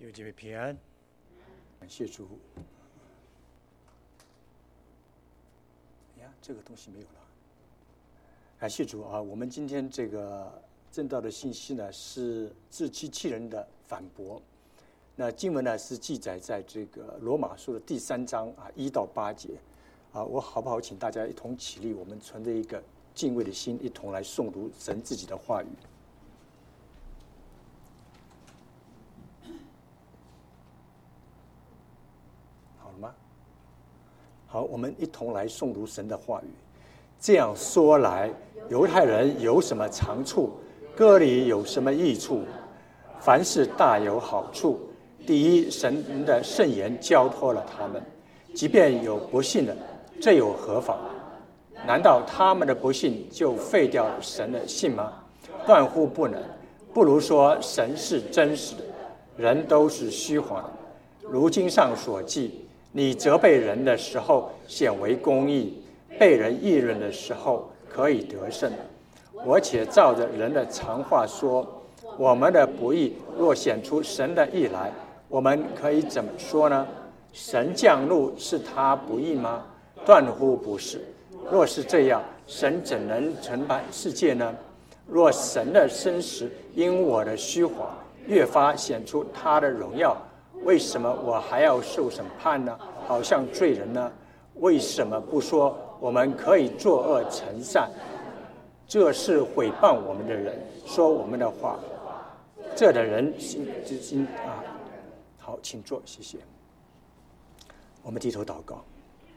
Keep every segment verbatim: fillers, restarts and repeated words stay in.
弟兄姐妹平安，感谢主。呀，这个东西没有了。感谢主啊！我们今天这个正道的信息呢，是自欺欺人的反驳。那经文呢是记载在这个罗马书的第三章啊一到八节啊。我好不好请大家一同起立，我们存着一个敬畏的心，一同来诵读神自己的话语。好了吗？好，我们一同来诵读神的话语。这样说来，犹太人有什么长处？割礼有什么益处？凡事大有好处。第一，神的圣言交托了他们，即便有不信的，这又何妨？难道他们的不信就废掉了神的信吗？断乎不能。不如说神是真实的，人都是虚谎的。如经上所记，你责备人的时候显为公义，被人议论的时候可以得胜。我且照着人的常话说，我们的不义若显出神的义来，我们可以怎么说呢？神降怒是他不义吗？断乎不是。若是这样，神怎能承办世界呢？若神的真实因我的虚谎越发显出他的荣耀，为什么我还要受审判呢？好像罪人呢？为什么不说我们可以作恶成善？这是毁谤我们的人说我们的话，这的人心之心啊。好，请坐，谢谢。我们低头祷告。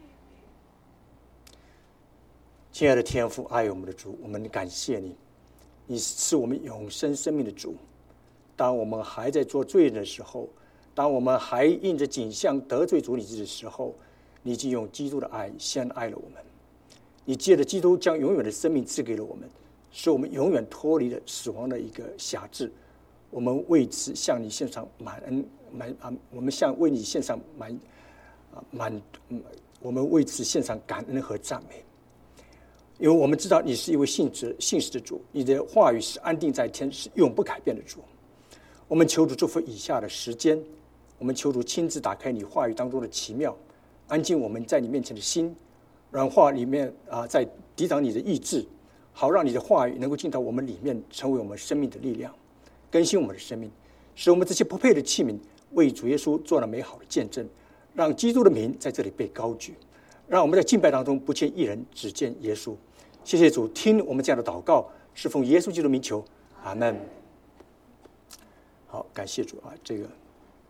亲爱的天父，爱我们的主，我们感谢你，你是我们永生生命的主。当我们还在做罪人的时候，当我们还印着景象得罪主你的时候，你已经用基督的爱先爱了我们。你借着基督将永远的生命赐给了我们，使我们永远脱离了死亡的一个辖制。我们为此向你献上满恩满啊！我们向为你献上满啊满、嗯，我们为此献上感恩和赞美，因为我们知道你是一位信实信实的主，你的话语是安定在天，是永不改变的主。我们求主祝福以下的时间，我们求主亲自打开你话语当中的奇妙，安静我们在你面前的心，软化里面啊，在抵挡你的意志，好让你的话语能够进到我们里面，成为我们生命的力量，更新我们的生命，使我们这些不配的器皿为主耶稣做了美好的见证，让基督的名在这里被高举，让我们在敬拜当中不见一人，只见耶稣。谢谢主，听我们这样的祷告，是奉耶稣基督名求，阿们。好，感谢主啊！这个，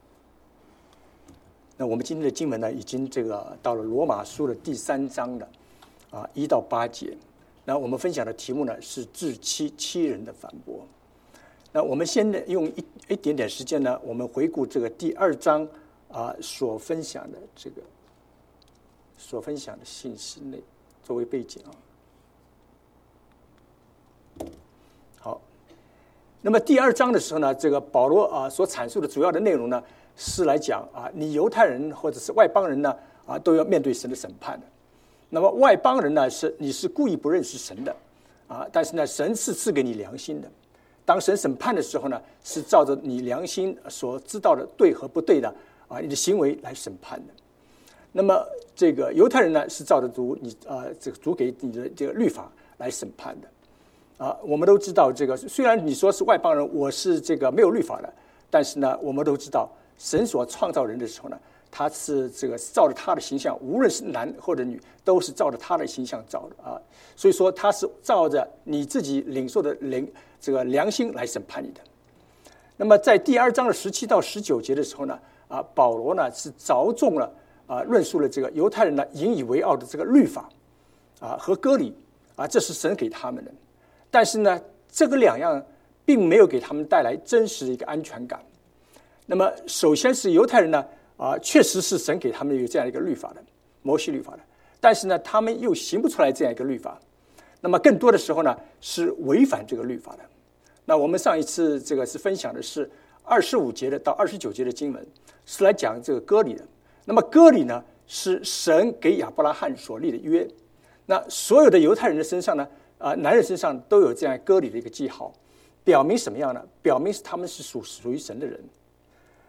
那我们今天的经文呢，已经这个到了罗马书的第三章了，啊，一到八节。那我们分享的题目呢是自欺欺人的反驳。那我们先用一一点点时间呢，我们回顾这个第二章啊所分享的这个所分享的信息内作为背景啊。好，那么第二章的时候呢，这个保罗啊所阐述的主要的内容呢，是来讲啊，你犹太人或者是外邦人呢啊，都要面对神的审判的。那么外邦人呢，是你是故意不认识神的啊，但是呢，神是赐给你良心的。当神审判的时候呢，是照着你良心所知道的对和不对的啊，你的行为来审判的。那么这个犹太人呢，是照着主你啊这个主给你的这个律法来审判的。啊，我们都知道这个，虽然你说是外邦人，我是这个没有律法的，但是呢，我们都知道神所创造人的时候呢，他是这个照着他的形象，无论是男或者女，都是照着他的形象造的啊。所以说他是照着你自己领受的灵这个良心来审判你的。那么在第二章的十七到十九节的时候呢，啊，保罗呢是着重了啊论述了这个犹太人呢引以为傲的这个律法啊和割礼啊，这是神给他们的。但是呢，这个两样并没有给他们带来真实的一个安全感。那么，首先是犹太人呢，啊，确实是神给他们有这样一个律法的，摩西律法的，但是呢，他们又行不出来这样一个律法。那么，更多的时候呢，是违反这个律法的。那我们上一次这个是分享的是二十五节的到二十九节的经文，是来讲这个割礼的。那么，割礼呢，是神给亚伯拉罕所立的约。那所有的犹太人的身上呢，啊、呃，男人身上都有这样割礼的一个记号，表明什么样呢？表明是他们是属属于神的人。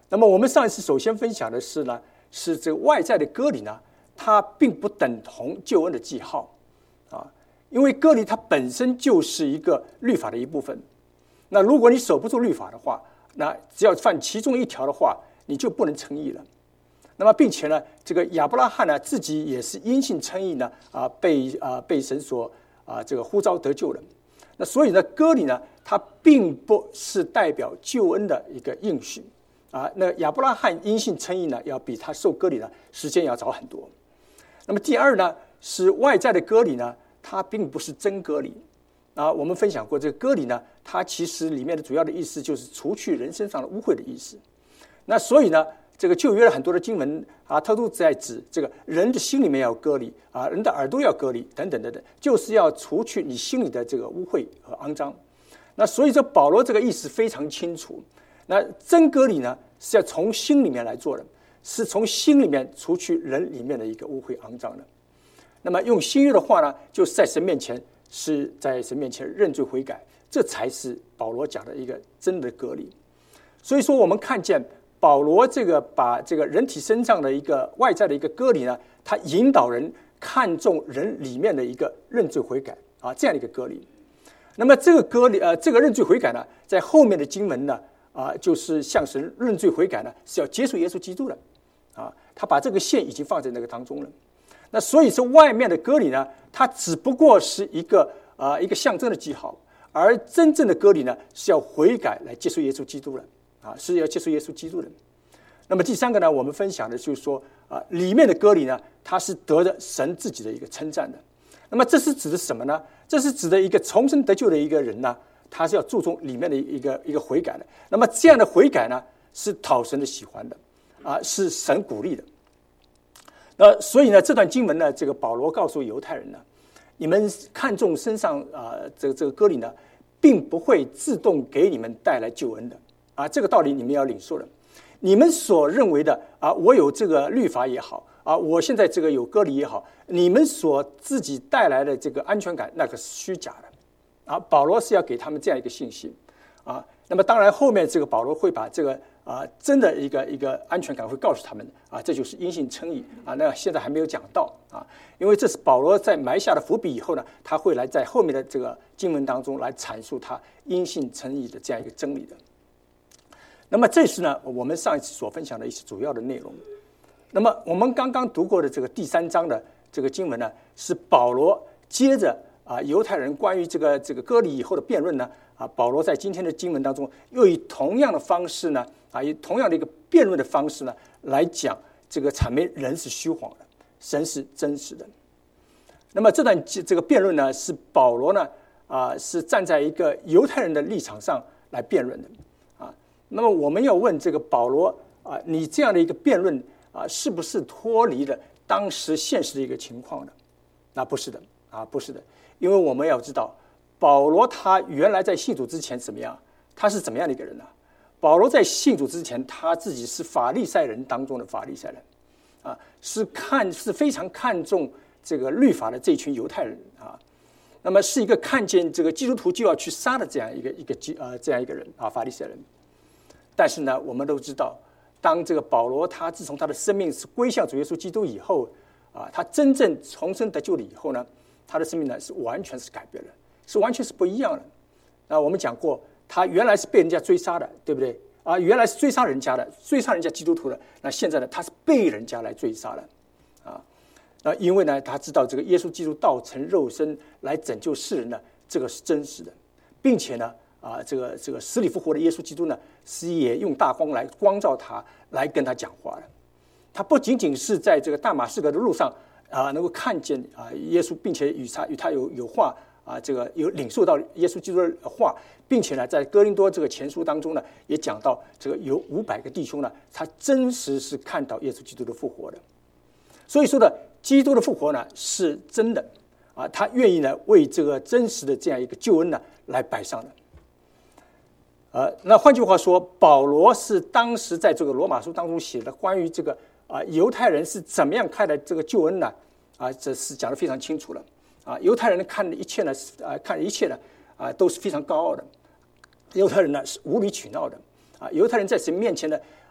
那么我们上一次首先分享的是呢，是这个外在的割礼呢，它并不等同救恩的记号啊，因为割礼它本身就是一个律法的一部分。那如果你守不住律法的话，那只要犯其中一条的话，你就不能称义了。那么，并且呢，这个亚伯拉罕呢自己也是因信称义呢，啊，被啊被神所啊这个呼召得救了。那所以呢，割礼呢，它并不是代表救恩的一个应许啊。那亚伯拉罕因信称义呢，要比他受割礼呢时间要早很多。那么第二呢，是外在的割礼呢，它并不是真割礼啊。我们分享过这个割礼呢，它其实里面的主要的意思就是除去人身上的污秽的意思。那所以呢，这个旧约的很多的经文啊，它都在指这个人的心里面要割礼啊，人的耳朵要割礼等等等等，就是要除去你心里的这个污秽和肮脏。那所以这保罗这个意思非常清楚。那真割礼呢，是要从心里面来做的，是从心里面除去人里面的一个污秽肮脏的。那么用新约的话呢，就是在神面前是在神面前认罪悔改，这才是保罗讲的一个真的割礼。所以说，我们看见保罗这个把这个人体身上的一个外在的一个割礼呢，他引导人看重人里面的一个认罪悔改啊，这样的一个割礼。那么这个割礼呃，这个认罪悔改呢，在后面的经文呢啊，就是向神认罪悔改呢，是要接受耶稣基督的啊，他把这个线已经放在那个当中了。那所以说，外面的割礼呢，它只不过是一个啊一个象征的记号，而真正的割礼呢，是要悔改来接受耶稣基督的。啊，是要接受耶稣基督的。那么第三个呢，我们分享的就是说，啊，里面的割礼呢，它是得着神自己的一个称赞的。那么这是指的什么呢？这是指的一个重生得救的一个人呢，他是要注重里面的一个一个悔改的。那么这样的悔改呢，是讨神的喜欢的，啊，是神鼓励的。那所以呢，这段经文呢，这个保罗告诉犹太人呢，你们看重身上啊，这个这个割礼呢，并不会自动给你们带来救恩的。啊，这个道理你们要领受了。你们所认为的啊，我有这个律法也好啊，我现在这个有割礼也好，你们所自己带来的这个安全感，那个是虚假的啊。保罗是要给他们这样一个信息啊。那么当然，后面这个保罗会把这个啊真的一个一个安全感会告诉他们啊，这就是因信称义啊。那现在还没有讲到啊，因为这是保罗在埋下的伏笔以后呢，他会来在后面的这个经文当中来阐述他因信称义的这样一个真理的。那么这是呢，我们上一次所分享的一些主要的内容。那么我们刚刚读过的这个第三章的这个经文呢，是保罗接着啊犹太人关于这个这个割礼以后的辩论呢，啊保罗在今天的经文当中又以同样的方式呢，啊以同样的一个辩论的方式呢，来讲这个阐明人是虚谎的，神是真实的。那么这段这个辩论呢，是保罗呢啊是站在一个犹太人的立场上来辩论的。那么我们要问这个保罗啊，你这样的一个辩论啊，是不是脱离了当时现实的一个情况的？那不是的啊，不是的，因为我们要知道，保罗他原来在信主之前怎么样？他是怎么样的一个人呢？保罗在信主之前，他自己是法利赛人当中的法利赛人啊，是看是非常看重这个律法的这群犹太人啊。那么是一个看见这个基督徒就要去杀的这样一个一个呃这样一个人啊，法利赛人。但是呢，我们都知道，当这个保罗他自从他的生命是归向主耶稣基督以后，啊，他真正重生得救了以后呢，他的生命呢是完全是改变了，是完全是不一样的。那我们讲过，他原来是被人家追杀的，对不对？啊，原来是追杀人家的，追杀人家基督徒的。那现在呢，他是被人家来追杀的，啊，那因为呢，他知道这个耶稣基督道成肉身来拯救世人呢，这个是真实的，并且呢。啊，这个这个死里复活的耶稣基督呢，是也用大光来光照他，来跟他讲话的。他不仅仅是在这个大马士革的路上啊，能够看见啊耶稣，并且与他与他有有话啊，这个有领受到耶稣基督的话，并且呢，在哥林多这个前书当中呢，也讲到这个有五百个弟兄呢，他真实是看到耶稣基督的复活的。所以说呢，基督的复活呢是真的啊，他愿意呢为这个真实的这样一个救恩呢来摆上的。呃，那换句话说，保罗是当时在这个罗马书当中写的关于这个啊犹太人是怎么样看待这个救恩呢？啊，这是讲得非常清楚了。啊，犹太人看的一切呢，啊看一切呢，啊都是非常高傲的。犹太人呢是无理取闹的。啊，犹太人在神面前呢，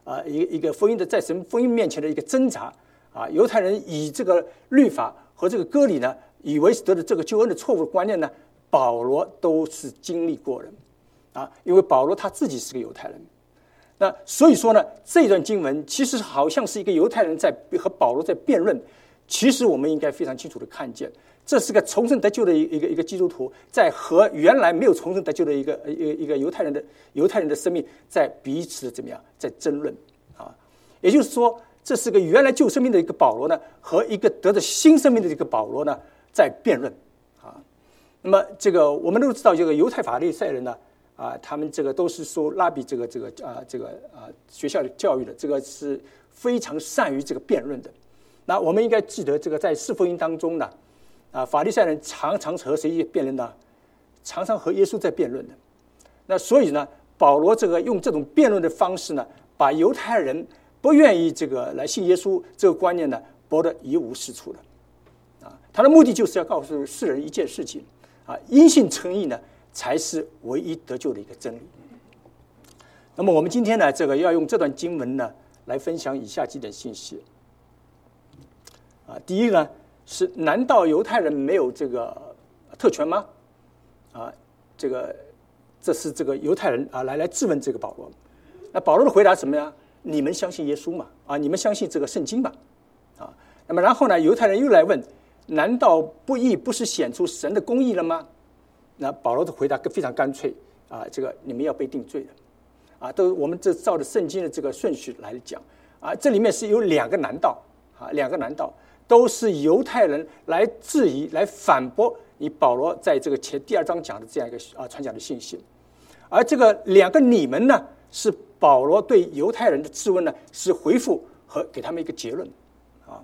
啊一个一个福音的在神福音面前的一个挣扎啊。犹太人以这个律法和这个割礼呢，以为得了这个救恩的错误的观念呢，保罗都是经历过的啊，因为保罗他自己是个犹太人。那所以说呢，这段经文其实好像是一个犹太人在和保罗在辩论。其实我们应该非常清楚的看见，这是个重生得救的一个一个基督徒，在和原来没有重生得救的一个一个一个犹太人的犹太人的生命在彼此的怎么样在争论啊。也就是说，这是个原来旧生命的一个保罗呢，和一个得着新生命的一个保罗呢在辩论啊。那么这个我们都知道，这个犹太法利赛人呢。啊，他们这个都是受拉比这个这个啊这个啊学校的教育的，这个是非常善于这个辩论的。那我们应该记得，这个在四福音当中呢，啊，法利赛人常常和谁辩论呢？常常和耶稣在辩论的。那所以呢，保罗这个用这种辩论的方式呢，把犹太人不愿意这个来信耶稣这个观念呢，驳得一无是处了。啊，他的目的就是要告诉世人一件事情啊，因信称义呢。才是唯一得救的一个真理。那么我们今天呢，这个要用这段经文呢，来分享以下几点信息。啊，第一呢是，难道犹太人没有这个特权吗？啊，这个这是这个犹太人啊来来质问这个保罗。那保罗的回答什么呀？你们相信耶稣嘛？啊，你们相信这个圣经嘛？啊，那么然后呢，犹太人又来问，难道不义不是显出神的公义了吗？那保罗的回答非常干脆啊，这个你们要被定罪的，啊，都我们这照着圣经的这个顺序来讲啊，这里面是有两个难道啊，两个难道都是犹太人来质疑、来反驳你保罗在这个前第二章讲的这样一个啊传讲的信息，而这个两个你们呢，是保罗对犹太人的质问呢，是回复和给他们一个结论啊。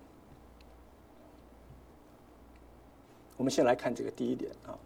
我们先来看这个第一点啊。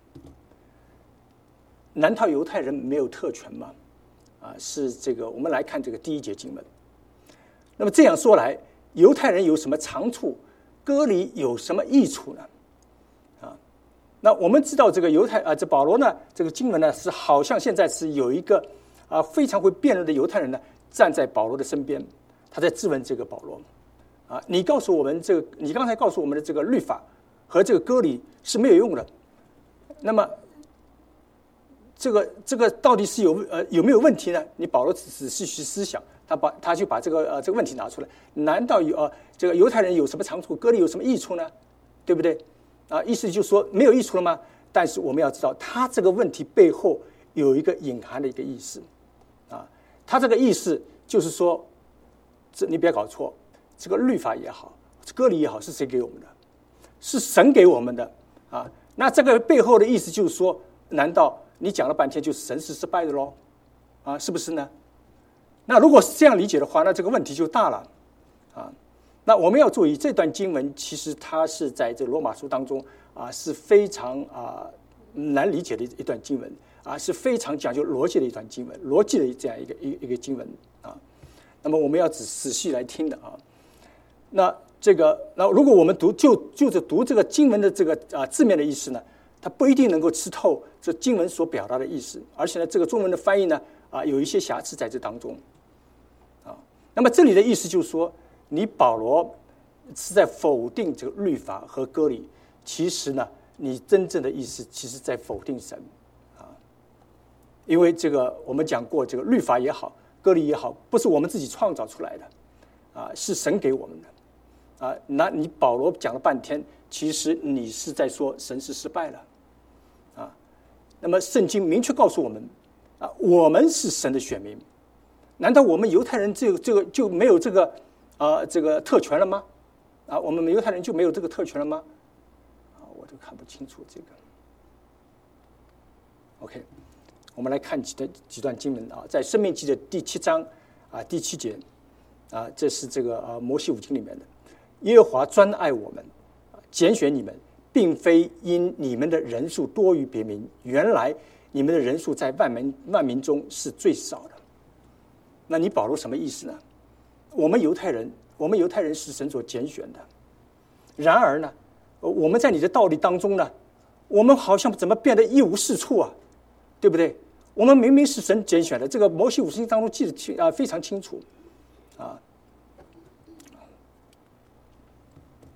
难道犹太人没有特权吗？啊，是这个。我们来看这个第一节经文。那么这样说来，犹太人有什么长处？割礼有什么益处呢？啊，那我们知道这个犹太啊，这保罗呢，这个经文呢是好像现在是有一个啊非常会辩论的犹太人呢站在保罗的身边，他在质问这个保罗啊，你告诉我们这个，你刚才告诉我们的这个律法和这个割礼是没有用的，那么。这个这个到底是有呃有没有问题呢？你保罗仔细去思想，他把他就把这个呃这个问题拿出来。难道有呃这个犹太人有什么长处，割礼有什么益处呢？对不对？啊，意思就是说没有益处了吗？但是我们要知道，他这个问题背后有一个隐含的一个意思，啊，他这个意思就是说，这你不要搞错，这个律法也好，割礼也好，是谁给我们的？是神给我们的啊。那这个背后的意思就是说，难道？你讲了半天，就是神是失败的喽，啊，是不是呢？那如果是这样理解的话，那这个问题就大了，啊，那我们要注意这段经文，其实它是在这罗马书当中啊是非常啊难理解的一段经文啊，是非常讲究逻辑的一段经文，逻辑的这样一个一一个经文啊。那么我们要仔仔细来听的啊。那这个，那如果我们读就就是读这个经文的这个啊字面的意思呢？它不一定能够吃透这经文所表达的意思，而且呢，这个中文的翻译呢，啊，有一些瑕疵在这当中，啊，那么这里的意思就是说，你保罗是在否定这个律法和割礼，其实呢，你真正的意思其实在否定神，啊，因为这个我们讲过，这个律法也好，割礼也好，不是我们自己创造出来的，啊，是神给我们的，啊，那你保罗讲了半天，其实你是在说神是失败了。啊，那么圣经明确告诉我们，啊，我们是神的选民，难道我们犹太人这个这个就没有这个啊这个特权了吗？啊，我们犹太人就没有这个特权了吗？啊，我都看不清楚这个。OK， 我们来看几段几段经文啊，在申命记的第七章啊第七节啊，这是这个啊摩西五经里面的，耶和华专爱我们，拣选你们。并非因你们的人数多于别民，原来你们的人数在万民万民中是最少的。那你保罗什么意思呢？我们犹太人，我们犹太人是神所拣选的。然而呢，我们在你的道理当中呢，我们好像怎么变得一无是处啊？对不对？我们明明是神拣选的，这个摩西五经当中记得清啊非常清楚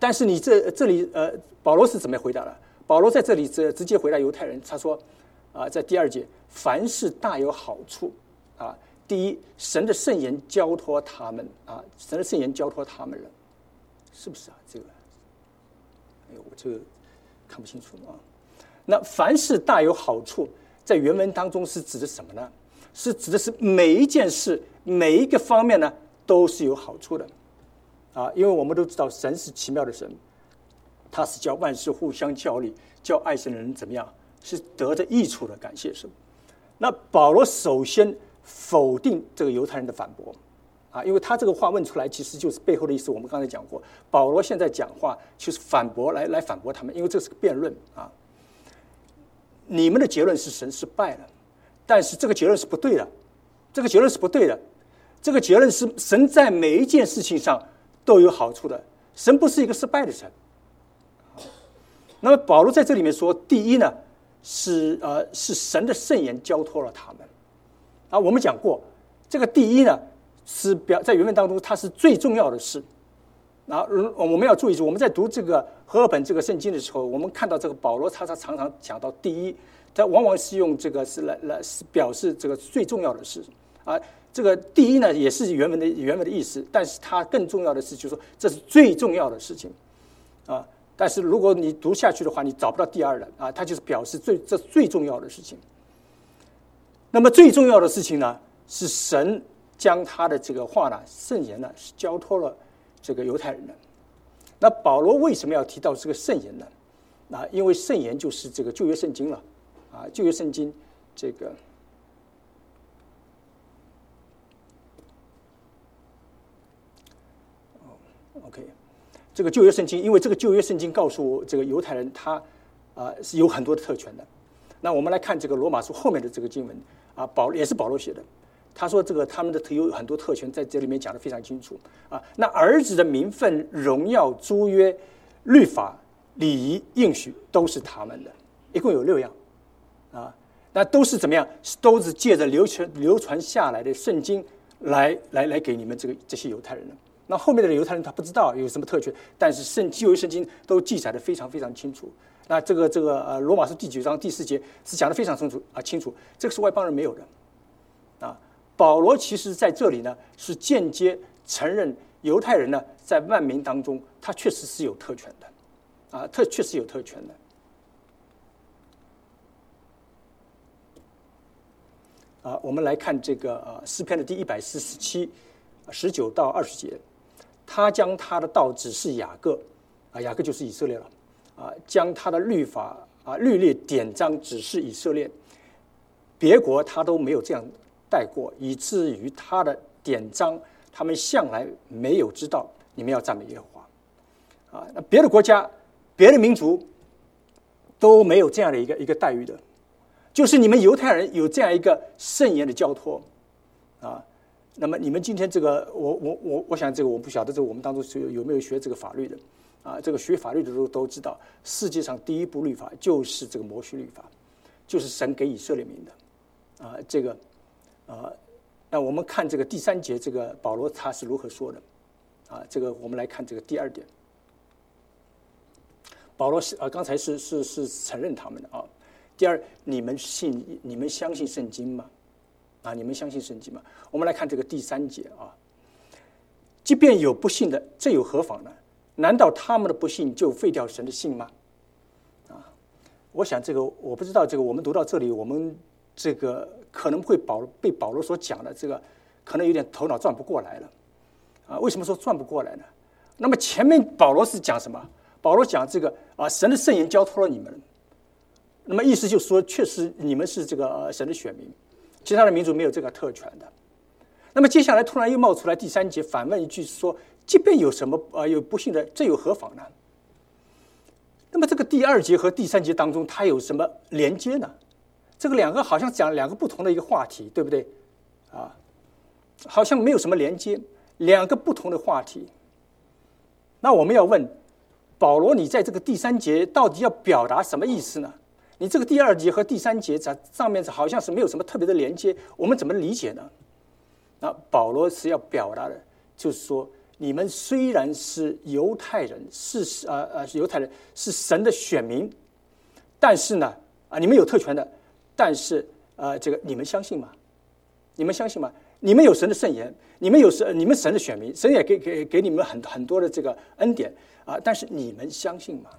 但是你这这里呃，保罗是怎么回答的？保罗在这里直直接回答犹太人，他说啊，在第二节，凡事大有好处啊。第一，神的圣言交托他们啊，神的圣言交托他们了，是不是啊？这个，哎呦，我这个看不清楚啊。那凡事大有好处，在原文当中是指的什么呢？是指的是每一件事、每一个方面呢，都是有好处的啊。因为我们都知道，神是奇妙的神，他是叫万事互相效力，叫爱神的人怎么样？是得着益处的。感谢神。那保罗首先否定这个犹太人的反驳啊，因为他这个话问出来，其实就是背后的意思。我们刚才讲过，保罗现在讲话就是反驳来来反驳他们，因为这是个辩论啊。你们的结论是神失败了，但是这个结论是不对的，这个结论是不对的，这个结论是神在每一件事情上都有好处的，神不是一个失败的神。那么保罗在这里面说，第一呢是呃是神的圣言交托了他们啊。我们讲过，这个第一呢是表在原文当中它是最重要的事。啊，我们要注意，我们在读这个和合本这个圣经的时候，我们看到这个保罗他他常常讲到第一，他往往是用这个是来来表示这个最重要的事啊。这个第一呢也是原文的原文的意思，但是它更重要的是，就是说这是最重要的事情啊。但是如果你读下去的话，你找不到第二了啊，它就是表示最这最重要的事情。那么最重要的事情呢，是神将他的这个话呢，圣言呢，是交托了这个犹太人的。那保罗为什么要提到这个圣言呢？啊，因为圣言就是这个旧约圣经了啊，旧约圣经这个。OK， 这个旧约圣经，因为这个旧约圣经告诉这个犹太人他，他啊是有很多的特权的。那我们来看这个罗马书后面的这个经文啊，保也是保罗写的。他说这个他们的有很多特权，在这里面讲得非常清楚啊。那儿子的名分、荣耀、租约、律法、礼仪、应许，都是他们的，一共有六样啊。那都是怎么样？都是借着流传流传下来的圣经来来来给你们这个这些犹太人的。那后面的犹太人他不知道有什么特权，但是圣旧约圣经都记载得非常非常清楚。那这个这个呃罗马书第九章第四节是讲得非常清楚啊清楚，这个是外邦人没有的啊。保罗其实在这里呢是间接承认犹太人呢在万民当中他确实是有特权的啊，特确实有特权的。啊，我们来看这个呃诗篇的第一百四十七十九到二十节，他将他的道指示雅各啊，雅各就是以色列了啊，将他的律法啊律例典章指示以色列，别国他都没有这样带过，以至于他的典章他们向来没有知道。你们要赞美耶和华啊！那别的国家、别的民族都没有这样的一个一个待遇的，就是你们犹太人有这样一个圣言的交托啊。那么你们今天这个，我我我我想这个我不晓得，这个我们当中有有没有学这个法律的啊？这个学法律的都都知道，世界上第一部律法就是这个摩西律法，就是神给以色列民的啊。这个啊，那我们看这个第三节，这个保罗他是如何说的啊？这个我们来看这个第二点，保罗是啊，刚才是是是承认他们的啊。第二，你们信你们相信圣经吗？啊，你们相信圣经吗？我们来看这个第三节啊，即便有不信的，这有何妨呢？难道他们的不信就废掉神的信吗？啊，我想这个我不知道，这个我们读到这里，我们这个可能会保被保罗所讲的这个，可能有点头脑转不过来了。啊，为什么说转不过来呢？那么前面保罗是讲什么？保罗讲这个啊，神的圣言交托了你们，那么意思就是说，确实你们是这个、呃、神的选民。其他的民族没有这个特权的。那么接下来突然又冒出来第三节反问一句说，即便有什么呃有不幸的，这有何妨呢？那么这个第二节和第三节当中它有什么连接呢？这个两个好像讲两个不同的一个话题，对不对啊？好像没有什么连接，两个不同的话题。那我们要问保罗，你在这个第三节到底要表达什么意思呢？你这个第二节和第三节在上面好像是没有什么特别的连接，我们怎么理解呢？那保罗是要表达的，就是说你们虽然是犹太人，是呃呃犹太人是神的选民，但是呢啊你们有特权的，但是呃这个你们相信吗？你们相信吗？你们有神的圣言，你们有神，你们神的选民，神也给给给你们很很多的这个恩典啊，但是你们相信吗？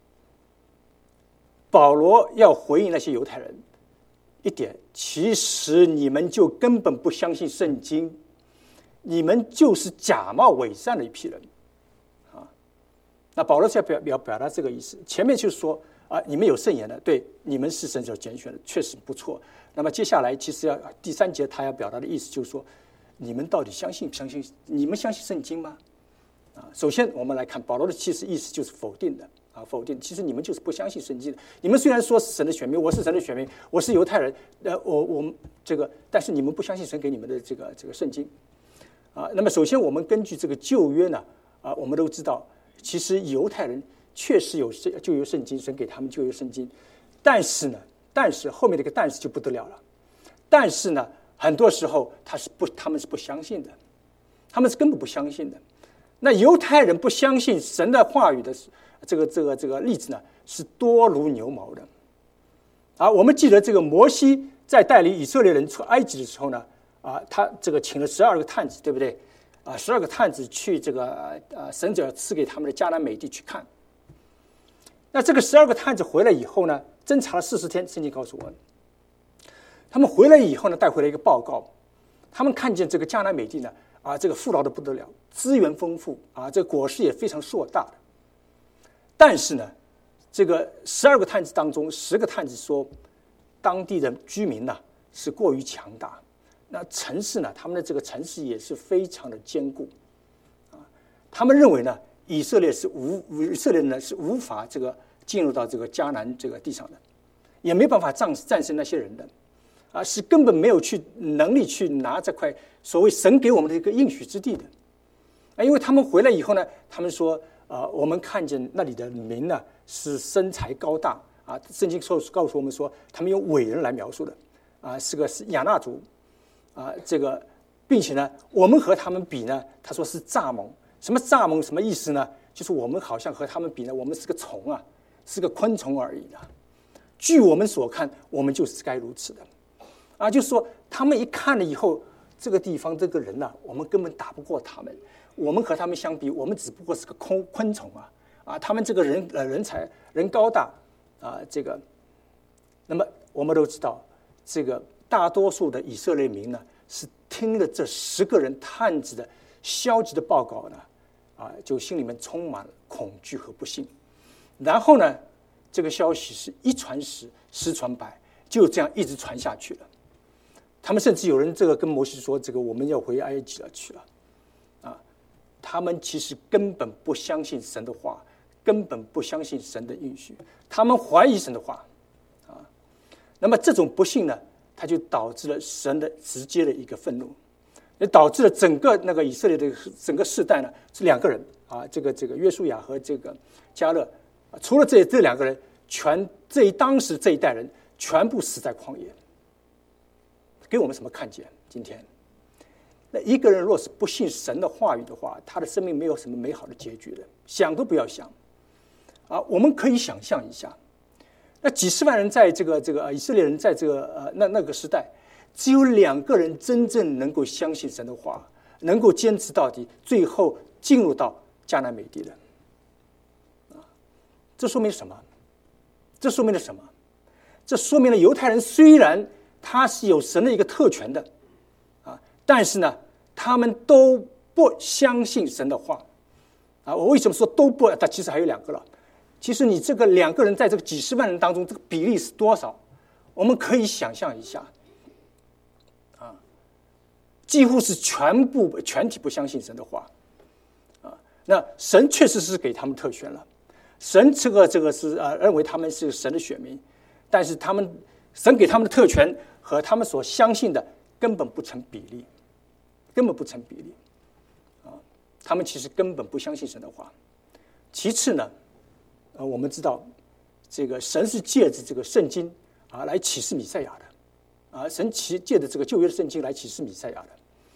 保罗要回应那些犹太人一点，其实你们就根本不相信圣经，你们就是假冒伪善的一批人啊。那保罗是要表表表达这个意思。前面就是说啊，你们有圣言的，对，你们是神所拣选的，确实不错。那么接下来其实要第三节他要表达的意思就是说，你们到底相信不相信？你们相信圣经吗？啊，首先我们来看保罗的其实意思就是否定的啊，否定。其实你们就是不相信圣经的。你们虽然说是神的选民，我是神的选民，我是犹太人，呃，我我们这个，但是你们不相信神给你们的这个这个圣经啊。那么首先我们根据这个旧约呢，啊，我们都知道，其实犹太人确实有旧约圣经，神给他们旧约圣经，但是呢。但是后面这个但是就不得了了，但是呢，很多时候他是不，他们是不相信的，他们是根本不相信的。那犹太人不相信神的话语的这个这个这个例子呢，是多如牛毛的。啊，我们记得这个摩西在带领以色列人出埃及的时候呢，啊，他这个请了十二个探子，对不对？啊，十二个探子去这个呃神者赐给他们的迦南美地去看。那这个十二个探子回来以后呢？侦查了四十天，圣经告诉我们，他们回来以后呢，带回来一个报告，他们看见这个迦南美地呢，啊，这个富饶的不得了，资源丰富啊，这个果实也非常硕大的。但是呢，这个十二个探子当中，十个探子说，当地的居民呢是过于强大，那城市呢，他们的这个城市也是非常的坚固，啊，他们认为呢，以色列是无以色列人呢是无法这个。进入到这个迦南这个地上的，也没办法战战胜那些人的，啊，是根本没有去能力去拿这块所谓神给我们的一个应许之地的，啊，因为他们回来以后呢，他们说，啊，我们看见那里的民呢是身材高大，啊，圣经说告诉我们说，他们用伟人来描述的，啊，是个是亚纳族，啊，这个，并且呢，我们和他们比呢，他说是蚱蜢，什么蚱蜢什么意思呢？就是我们好像和他们比呢，我们是个虫啊。是个昆虫而已的，据我们所看，我们就是该如此的，啊，就是说，他们一看了以后，这个地方这个人呐、啊，我们根本打不过他们，我们和他们相比，我们只不过是个空昆虫啊，啊，他们这个人呃人才人高大啊，这个，那么我们都知道，这个大多数的以色列民呢，是听了这十个人探子的消极的报告呢，啊，就心里面充满了恐惧和不幸。然后呢，这个消息是一传十，十传百，就这样一直传下去了。他们甚至有人这个跟摩西说：“这个我们要回埃及了去了。”啊，他们其实根本不相信神的话，根本不相信神的应许，他们怀疑神的话，啊，那么这种不信呢，它就导致了神的直接的一个愤怒，也导致了整个那个以色列的整个世代呢是两个人啊，这个这个约书亚和这个迦勒。除了这这两个人，全这一当时这一代人全部死在旷野。给我们什么看见？今天，那一个人若是不信神的话语的话，他的生命没有什么美好的结局的，想都不要想。啊，我们可以想象一下，那几十万人在这个这个以色列人在这个呃那那个时代，只有两个人真正能够相信神的话，能够坚持到底，最后进入到迦南美地的。这说明什么？这说明了什么？这说明了犹太人虽然他是有神的一个特权的，啊，但是呢，他们都不相信神的话，啊，我为什么说都不？但其实还有两个了。其实你这个两个人在这个几十万人当中，这个比例是多少？我们可以想象一下，啊，几乎是全部全体不相信神的话，啊，那神确实是给他们特权了。神这个这个是呃认为他们是神的选民，但是他们神给他们的特权和他们所相信的根本不成比例，根本不成比例，啊，他们其实根本不相信神的话。其次呢，呃，我们知道这个神是借着这个圣经啊来启示弥赛亚的，啊，神其借着这个旧约的圣经来启示弥赛亚的。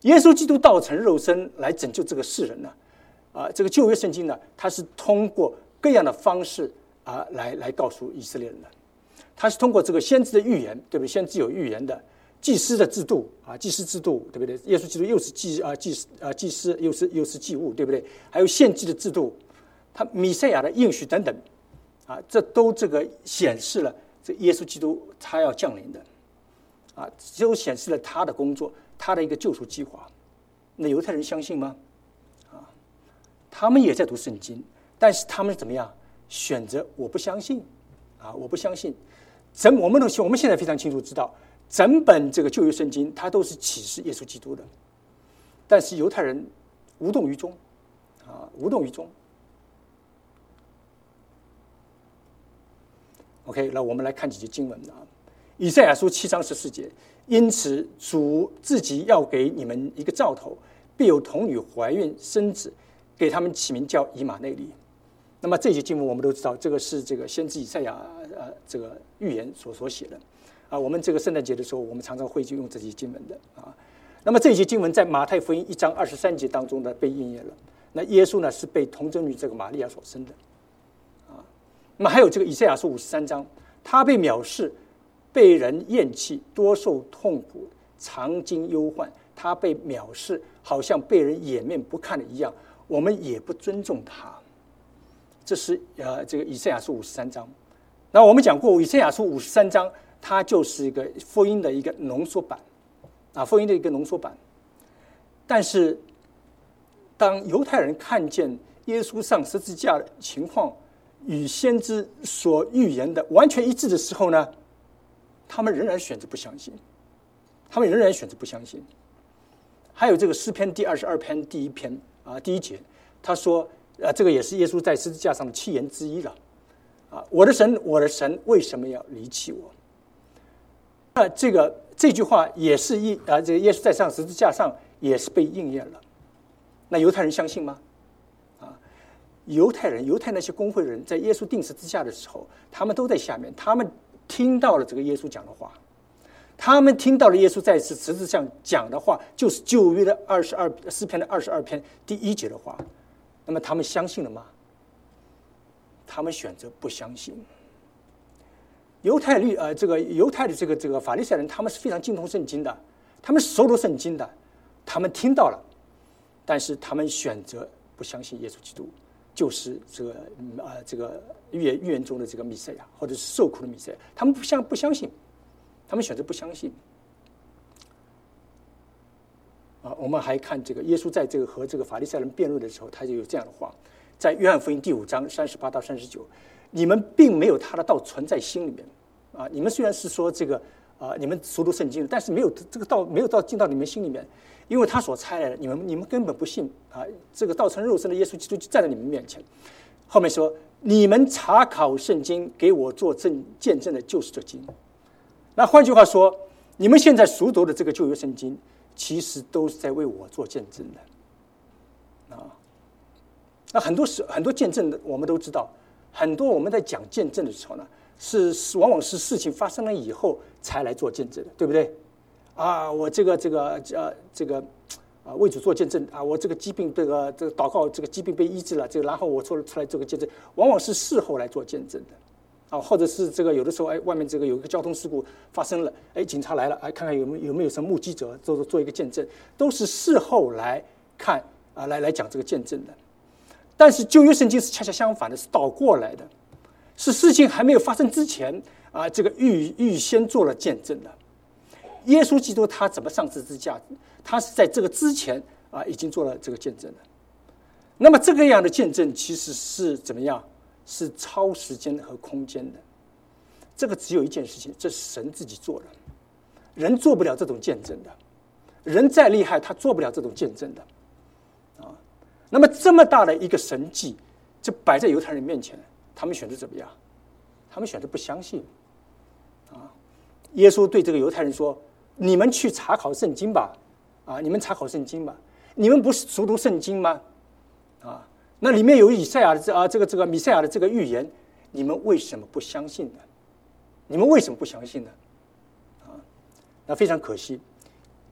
耶稣基督道成肉身来拯救这个世人呢，啊，这个旧约圣经呢，它是通过各样的方式啊来来告诉以色列人的。它是通过这个先知的预言，对不对？先知有预言的，祭司的制度啊，祭司制度，对不对？耶稣基督又是祭啊祭啊祭司，又是又是祭物，对不对？还有献祭的制度，他弥赛亚的应许等等，啊，这都这个显示了这耶稣基督他要降临的，啊，都显示了他的工作，他的一个救赎计划。那犹太人相信吗？啊，他们也在读圣经，但是他们怎么样？选择我不相信，啊，我不相信。整我们东西，我们现在非常清楚知道，整本这个旧约圣经它都是启示耶稣基督的，但是犹太人无动于衷，啊，无动于衷。OK， 那我们来看几节经文啊，以赛亚书七章十四节，因此主自己要给你们一个兆头，必有童女怀孕生子，给他们起名叫以马内利。那么这些经文我们都知道，这个是这个先知以赛亚呃这个预言所所写的啊。我们这个圣诞节的时候，我们常常会去用这些经文的啊。那么这些经文在马太福音一章二十三节当中呢被应验了。那耶稣呢是被童贞女这个玛利亚所生的啊。那么还有这个以赛亚书五十三章，他被藐视，被人厌弃，多受痛苦，常经忧患。他被藐视，好像被人掩面不看的一样，我们也不尊重他。这是呃这个以赛亚书五十三章。那我们讲过，以赛亚书五十三章它就是一个福音的一个浓缩版啊，福音的一个浓缩版。但是当犹太人看见耶稣上十字架的情况与先知所预言的完全一致的时候呢，他们仍然选择不相信，他们仍然选择不相信。还有这个诗篇第二十二篇第一篇啊第一节，他说。啊，这个也是耶稣在十字架上的七言之一了，啊，我的神，我的神，为什么要离弃我？那这个这句话也是一啊，这个耶稣在上十字架上也是被应验了。那犹太人相信吗？啊，犹太人，犹太那些公会人在耶稣钉十字架的时候，他们都在下面，他们听到了这个耶稣讲的话，他们听到了耶稣在十字架上讲的话，就是旧约的二十二诗篇的二十二篇第一节的话。那么他们相信了吗？他们选择不相信。犹太律呃，这个犹太的这个这个法利赛人，他们是非常精通圣经的，他们熟读圣经的，他们听到了，但是他们选择不相信耶稣基督就是这个呃这个预言预言中的这个弥赛亚，或者是受苦的弥赛亚，他们不相不相信，他们选择不相信。啊，我们还看这个耶稣在这个和这个法利赛人辩论的时候，他就有这样的话，在约翰福音第五章三十八到三十九，你们并没有他的道存在心里面啊。你们虽然是说这个啊，你们熟读圣经，但是没有这个道没有道进到你们心里面，因为他所差来的，你们你们根本不信啊。这个道成肉身的耶稣基督就站在你们面前。后面说，你们查考圣经，给我做证见证的就是这经。那换句话说，你们现在熟读的这个旧约圣经。其实都是在为我做见证的，啊，那很多时很多见证的，我们都知道，很多我们在讲见证的时候呢，是往往是事情发生了以后才来做见证的，对不对？啊，我这个这个呃这个啊为主做见证啊，我这个疾病这个这个祷告这个疾病被医治了，这个然后我做出来做个见证，往往是事后来做见证的。啊，或者是这个有的时候，哎，外面这个有一个交通事故发生了，哎，警察来了，哎，看看有没有有没有什么目击者做做一个见证，都是事后来看啊，来来讲这个见证的。但是旧约圣经是恰恰相反的，是倒过来的，是事情还没有发生之前啊，这个预预先做了见证的。耶稣基督他怎么上十字架？他是在这个之前啊，已经做了这个见证的。那么这个样的见证其实是怎么样？是超时间和空间的，这个只有一件事情，这是神自己做的，人做不了这种见证的，人再厉害，他做不了这种见证的，啊，那么这么大的一个神迹，就摆在犹太人面前，他们选择怎么样？他们选择不相信，啊，耶稣对这个犹太人说：“你们去查考圣经吧，啊，你们查考圣经吧，你们不是熟读圣经吗？啊。”那里面有以赛亚的这啊这个这个弥赛亚的这个预言，你们为什么不相信呢？你们为什么不相信呢？啊，那非常可惜，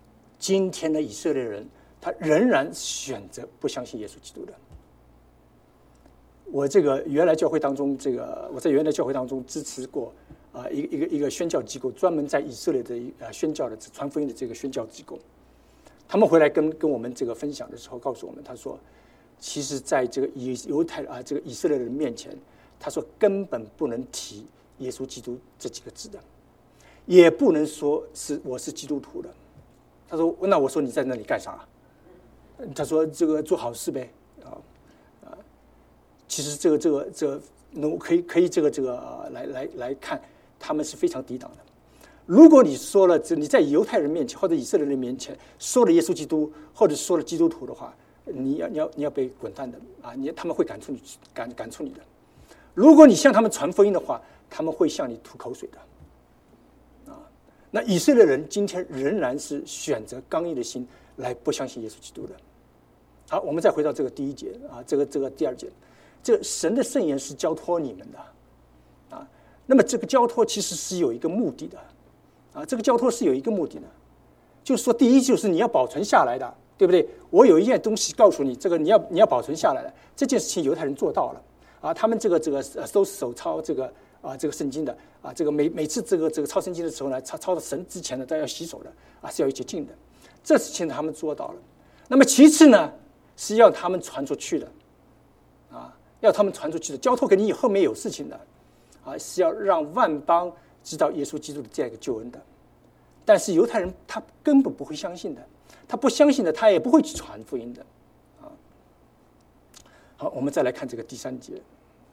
今天的以色列人，他仍然选择不相信耶稣基督的。我这个原来教会当中，这个我在原来教会当中支持过啊、呃、一个一个一个宣教机构，专门在以色列的呃宣教的传福音的这个宣教机构。他们回来跟跟我们这个分享的时候，告诉我们，他说，其实在这个以犹太啊这个以色列人面前，他说根本不能提耶稣基督这几个字的，也不能说是我是基督徒的。他说，那我说你在那里干啥？他说这个做好事呗，啊啊，其实这个这个这个能可以可以这个这个、呃、来来来看，他们是非常抵挡的。如果你说了这你在犹太人面前或者以色列人面前说了耶稣基督，或者说了基督徒的话，你要你要你要被滚蛋的啊！你他们会赶出你赶赶出你的。如果你向他们传福音的话，他们会向你吐口水的。那以色列人今天仍然是选择刚硬的心来不相信耶稣基督的。好，我们再回到这个第一节啊，这个这个第二节，这个神的圣言是交托你们的啊。那么这个交托其实是有一个目的的啊，这个交托是有一个目的的，就是说，第一就是你要保存下来的，对不对？我有一件东西告诉你，这个你要你要保存下来的，这件事情犹太人做到了啊，他们这个这个都是手抄这个。啊，这个圣经的啊，这个每每次这个这个抄圣经的时候呢，抄抄到神之前呢，都要洗手的啊，是要有洁净的。这事情他们做到了。那么其次呢，是要他们传出去的，啊，要他们传出去的，交托给你以后面有事情的，啊，是要让万邦知道耶稣基督的这样一个救恩的。但是犹太人他根本不会相信的，他不相信的，他也不会去传福音的，啊。好，我们再来看这个第三节。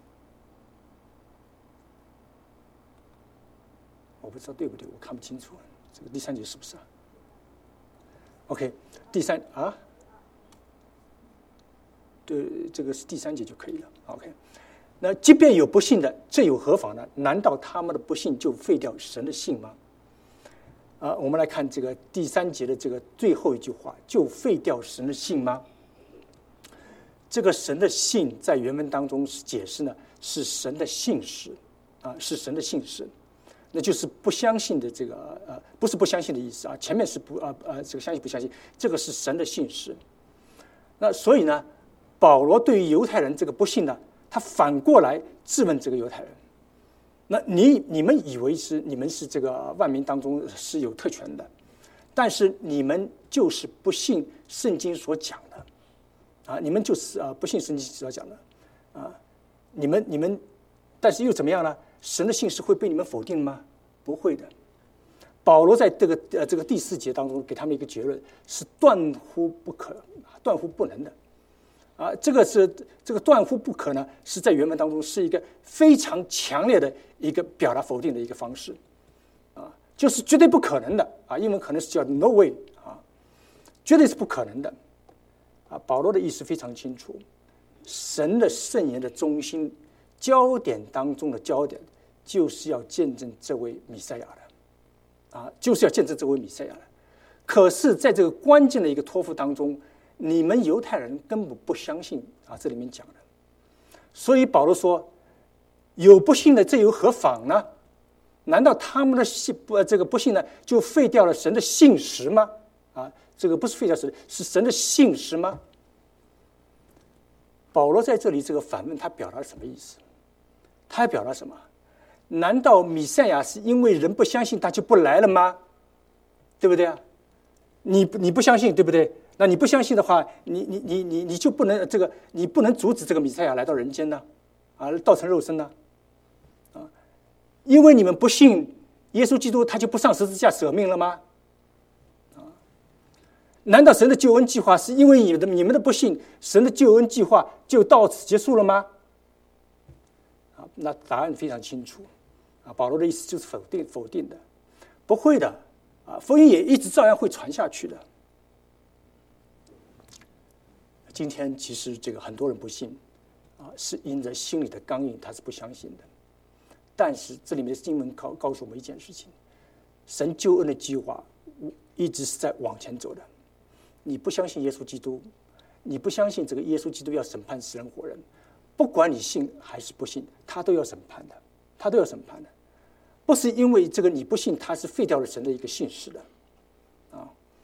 我不知道对不对，我看不清楚。这个第三节是不是啊 ？OK， 第三啊，对，这个是第三节就可以了。OK， 那即便有不信的，这有何妨呢？难道他们的不信就废掉神的信吗？啊，我们来看这个第三节的这个最后一句话，就废掉神的信吗？这个神的信在原文当中是解释呢，是神的信实啊，是神的信实。那就是不相信的这个呃，不是不相信的意思啊，前面是不呃呃这个相信不相信，这个是神的信实。那所以呢，保罗对于犹太人这个不信呢，他反过来质问这个犹太人：那你你们以为是你们是这个万民当中是有特权的，但是你们就是不信圣经所讲的啊，你们就是啊不信圣经所讲的啊，你们你们，但是又怎么样呢？神的信实会被你们否定吗？不会的。保罗在这个呃这个第四节当中给他们一个结论，是断乎不可、断乎不能的。啊，这个是这个断乎不可呢，是在原文当中是一个非常强烈的一个表达否定的一个方式。啊，就是绝对不可能的啊，英文可能是叫 no way 啊，绝对是不可能的。啊，保罗的意思非常清楚，神的圣言的中心。焦点当中的焦点，就是要见证这位弥赛亚的，啊，就是要见证这位弥赛亚的。可是，在这个关键的一个托付当中，你们犹太人根本不相信啊，这里面讲的。所以保罗说：“有不信的，这又何妨呢？难道他们的信不这个不信呢，就废掉了神的信实吗？啊，这个不是废掉神，是神的信实吗？”保罗在这里这个反问，他表达了什么意思？他表达什么？难道弥赛亚是因为人不相信他就不来了吗？对不对啊？你你不相信，对不对？那你不相信的话，你你你你你就不能这个，你不能阻止这个弥赛亚来到人间呢？啊，道成肉身呢？啊，因为你们不信耶稣基督，他就不上十字架舍命了吗？啊，难道神的救恩计划是因为你们的你们的不信，神的救恩计划就到此结束了吗？啊，那答案非常清楚，啊，保罗的意思就是否定否定的，不会的，啊，福音也一直照样会传下去的。今天其实这个很多人不信，啊，是因着心里的刚硬，他是不相信的。但是这里面的经文告告诉我们一件事情：神救恩的计划一直是在往前走的。你不相信耶稣基督，你不相信这个耶稣基督要审判世人活人，不管你信还是不信，他都要审判的，他都要审判的。不是因为这个你不信，他是废掉了神的一个信实的，啊，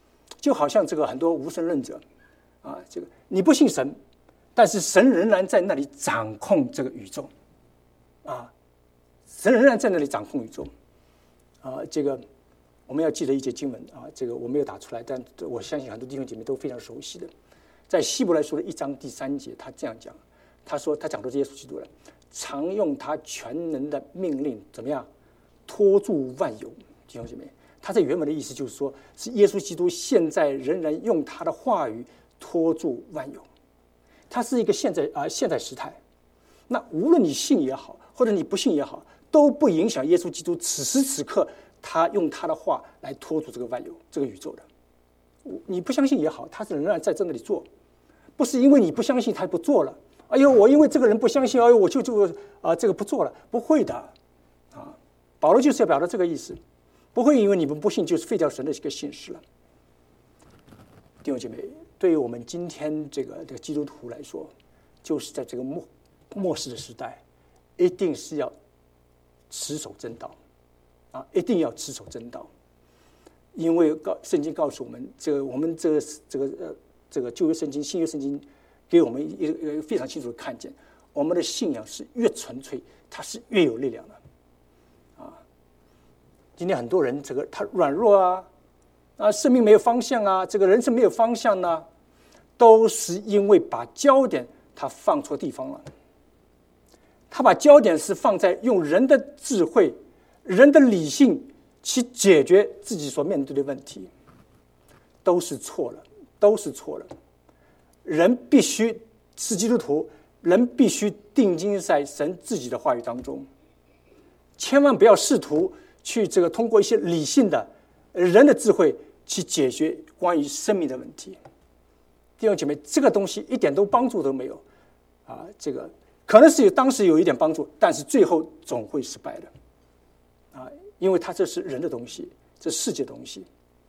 就好像这个很多无神论者啊，这个你不信神，但是神仍然在那里掌控这个宇宙啊，神仍然在那里掌控宇宙啊。这个我们要记得一节经文啊，这个我没有打出来，但我相信很多弟兄姐妹都非常熟悉的，在希伯来书的一章第三节，他这样讲，他说他讲到耶稣基督了，常用他全能的命令怎么样托住万有。弟兄姐妹，他在原文的意思就是说，是耶稣基督现在仍然用他的话语托住万有，他是一个现在啊、呃、现在时态。那无论你信也好，或者你不信也好，都不影响耶稣基督此时此刻他用他的话来托住这个万有这个宇宙的。你不相信也好，他是仍然在这那里做，不是因为你不相信他不做了。哎呦，我因为这个人不相信，哎呦，我就就啊、呃、这个不做了，不会的啊。保罗就是要表达这个意思，不会因为你们不信就是废掉神的一个信实了。弟兄姐妹，对于我们今天这个这个基督徒来说，就是在这个末末世的时代，一定是要持守真道啊，一定要持守真道，因为告圣经告诉我们，这个我们这个这个呃这个旧约圣经、新约圣经给我们一个非常清楚的看见，我们的信仰是越纯粹，它是越有力量的啊。今天很多人这个他软弱啊。啊，生命没有方向啊，这个人生没有方向呢、啊，都是因为把焦点他放错地方了。他把焦点是放在用人的智慧、人的理性去解决自己所面对的问题，都是错了，都是错了。人必须是基督徒，人必须定睛在神自己的话语当中，千万不要试图去这个通过一些理性的人的智慧去解决关于生命的问题。弟兄姐妹，这个东西一点都帮助都没有啊！这个可能是有当时有一点帮助，但是最后总会失败的啊！因为它这是人的东西，这是世界的东西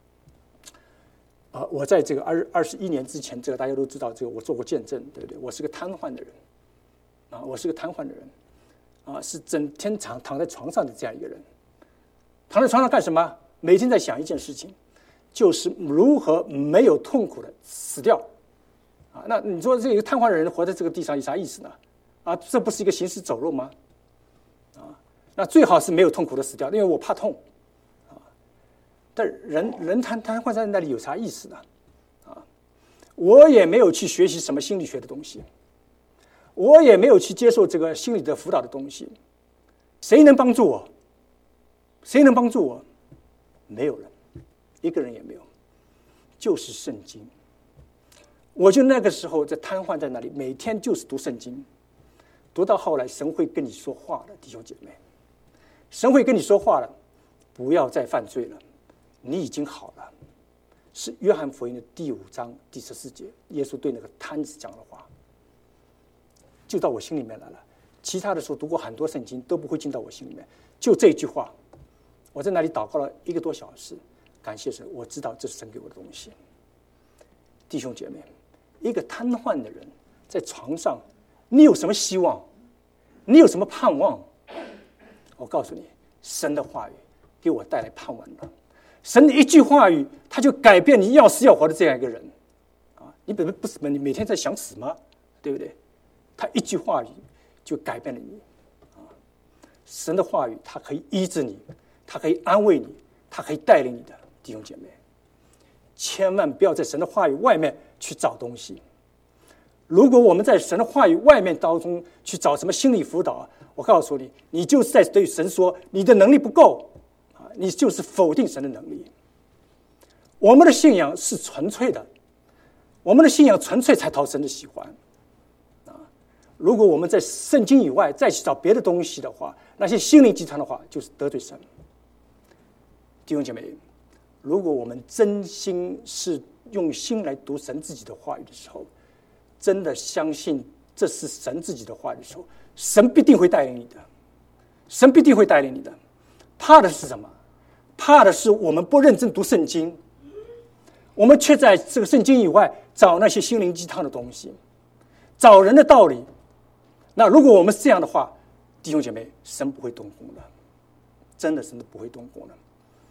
啊！我在这个二二十一年之前，这个大家都知道，这个我做过见证，对不对？我是个瘫痪的人啊，我是个瘫痪的人啊，是整天躺躺在床上的这样一个人。躺在床上干什么？每天在想一件事情，就是如何没有痛苦的死掉啊！那你说这个瘫痪的人活在这个地上有啥意思呢？啊，这不是一个行尸走肉吗？啊，那最好是没有痛苦的死掉，因为我怕痛啊。但人人瘫瘫痪在那里有啥意思呢？啊，我也没有去学习什么心理学的东西，我也没有去接受这个心理的辅导的东西，谁能帮助我？谁能帮助我？没有人，一个人也没有，就是圣经。我就那个时候在瘫痪在那里，每天就是读圣经，读到后来，神会跟你说话的，弟兄姐妹，神会跟你说话了，不要再犯罪了，你已经好了。是约翰福音的第五章第十四节，耶稣对那个瘫子讲的话，就到我心里面来了。其他的时候读过很多圣经，都不会进到我心里面，就这句话。我在那里祷告了一个多小时，感谢神，我知道这是神给我的东西。弟兄姐妹，一个瘫痪的人在床上，你有什么希望？你有什么盼望？我告诉你，神的话语给我带来盼望了。神的一句话语，他就改变你要死要活的这样一个人啊！你本不是你每天在想死吗？对不对？他一句话语就改变了你啊！神的话语，它可以医治你。他可以安慰你，他可以带领你的弟兄姐妹，千万不要在神的话语外面去找东西。如果我们在神的话语外面当中去找什么心理辅导啊，我告诉你，你就是在对神说你的能力不够啊，你就是否定神的能力。我们的信仰是纯粹的，我们的信仰纯粹才讨神的喜欢啊。如果我们在圣经以外再去找别的东西的话，那些心灵鸡汤的话，就是得罪神。弟兄姐妹，如果我们真心是用心来读神自己的话语的时候，真的相信这是神自己的话语的时候，神必定会带领你的，神必定会带领你的。怕的是什么？怕的是我们不认真读圣经，我们却在这个圣经以外找那些心灵鸡汤的东西，找人的道理。那如果我们是这样的话，弟兄姐妹，神不会动工的，真的神都不会动工的。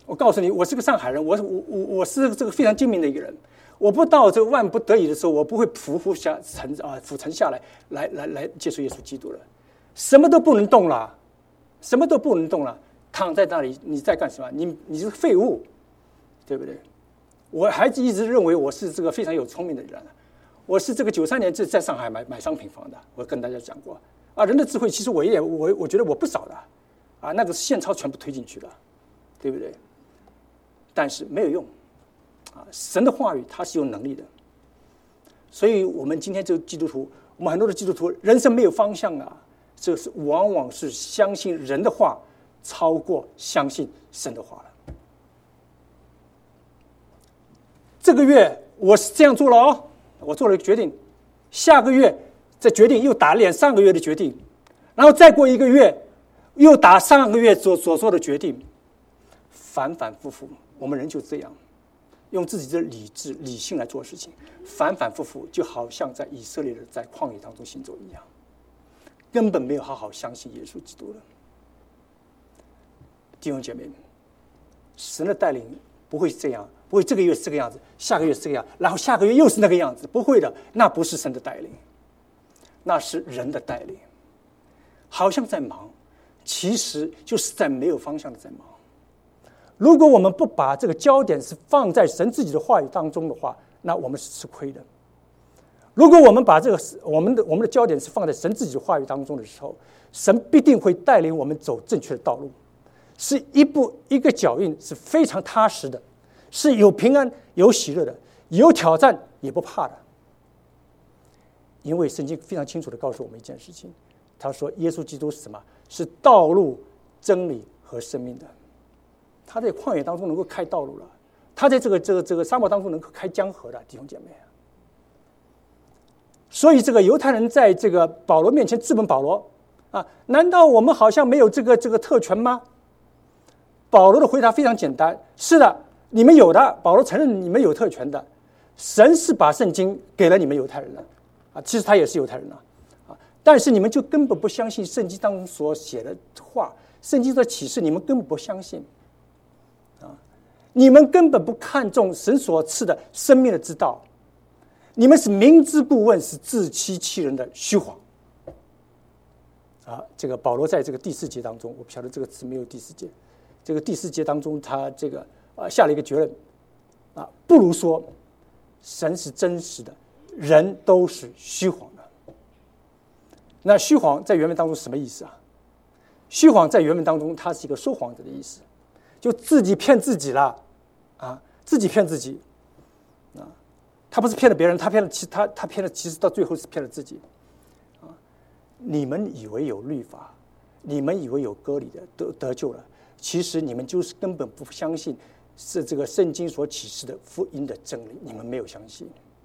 我告诉你，我是个上海人，我我我我是这个非常精明的一个人。我不到这个万不得已的时候，我不会匍匐下沉啊，俯沉下来，来来来接受耶稣基督了。什么都不能动了，什么都不能动了，躺在那里，你在干什么？你你是废物，对不对？我还一直认为我是这个非常有聪明的人，我是这个九三年在在上海买买商品房的，我跟大家讲过啊，人的智慧其实我也我我觉得我不少的，啊，那个现钞全部推进去了，对不对？但是没有用。啊，神的话语它是有能力的，所以我们今天这个基督徒，我们很多的基督徒人生没有方向啊，这是往往是相信人的话超过相信神的话了。这个月我是这样做了哦，我做了一个决定，下个月这决定又打脸上个月的决定，然后再过一个月又打上个月所所做的决定，反反复复，我们人就这样。用自己的理智、理性来做事情，反反复复，就好像在以色列人在旷野当中行走一样，根本没有好好相信耶稣基督了。弟兄姐妹们，神的带领不会这样，不会这个月是这个样子，下个月是这个样，然后下个月又是那个样子，不会的，那不是神的带领，那是人的带领，好像在忙，其实就是在没有方向的在忙。如果我们不把这个焦点是放在神自己的话语当中的话，那我们是吃亏的。如果我们把这个我们的我们的焦点是放在神自己的话语当中的时候，神必定会带领我们走正确的道路，是一步一个脚印，是非常踏实的，是有平安有喜乐的，有挑战也不怕的。因为圣经非常清楚地告诉我们一件事情，他说耶稣基督是什么？是道路、真理和生命的。他在旷野当中能够开道路了，他在这个这个这个沙漠当中能够开江河的，弟兄姐妹。所以这个犹太人在这个保罗面前质问保罗啊，难道我们好像没有这个这个特权吗？保罗的回答非常简单，是的，你们有的，保罗承认你们有特权的，神是把圣经给了你们犹太人了啊，其实他也是犹太人了啊，但是你们就根本不相信圣经当中所写的话，圣经的启示你们根本不相信。你们根本不看重神所赐的生命的之道，你们是明知故问，是自欺欺人的虚谎。啊，这个保罗在这个第四节当中，我不晓得这个词没有第四节，这个第四节当中，他这个啊下了一个结论，啊，不如说神是真实的，人都是虚谎的。那虚谎在原文当中是什么意思啊？虚谎在原文当中，它是一个说谎者的意思。就自己骗自己了，啊，自己骗自己，啊，他不是骗了别人，他骗了其他，他骗了，其实到最后是骗了自己，啊，你们以为有律法，你们以为有割礼的得得救了，其实你们就是根本不相信是这个圣经所启示的福音的真理，你们没有相信。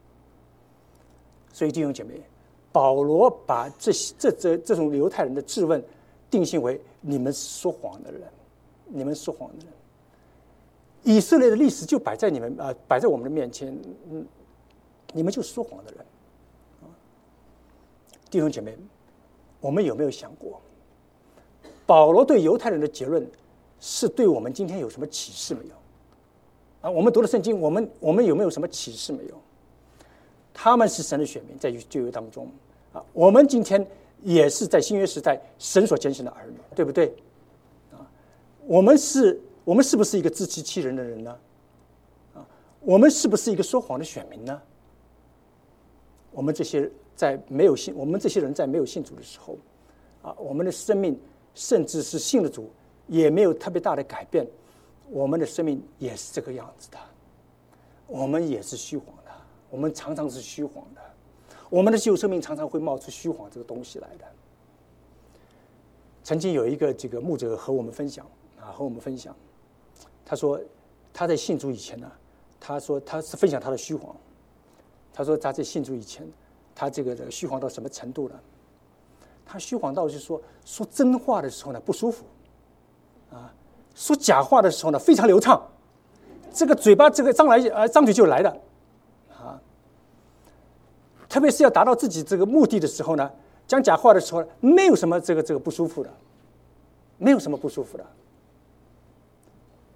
所以弟兄姐妹，保罗把这这这这种犹太人的质问定性为你们说谎的人。你们说谎的人，以色列的历史就摆在你们啊、呃，摆在我们的面前，嗯，你们就是说谎的人，啊，弟兄姐妹，我们有没有想过，保罗对犹太人的结论是对我们今天有什么启示没有？啊，我们读了圣经，我们我们有没有什么启示没有？他们是神的选民，在旧约当中啊，我们今天也是在新约时代神所拣选的儿女，对不对？我们是，我们是不是一个自欺欺人的人呢？啊，我们是不是一个说谎的选民呢？我们这些在没有信，我们这些人在没有信主的时候，啊，我们的生命甚至是信了主，也没有特别大的改变，我们的生命也是这个样子的，我们也是虚谎的，我们常常是虚谎的，我们的旧生命常常会冒出虚谎这个东西来的。曾经有一个这个牧者和我们分享。啊，和我们分享，他说他在信主以前呢，他说他是分享他的虚谎。他说他在信主以前，他这个虚谎到什么程度了？他虚谎到就是说说真话的时候呢不舒服，啊，说假话的时候呢非常流畅，这个嘴巴这个张来呃张嘴就来的，啊，特别是要达到自己这个目的的时候呢，讲假话的时候没有什么这个这个不舒服的，没有什么不舒服的。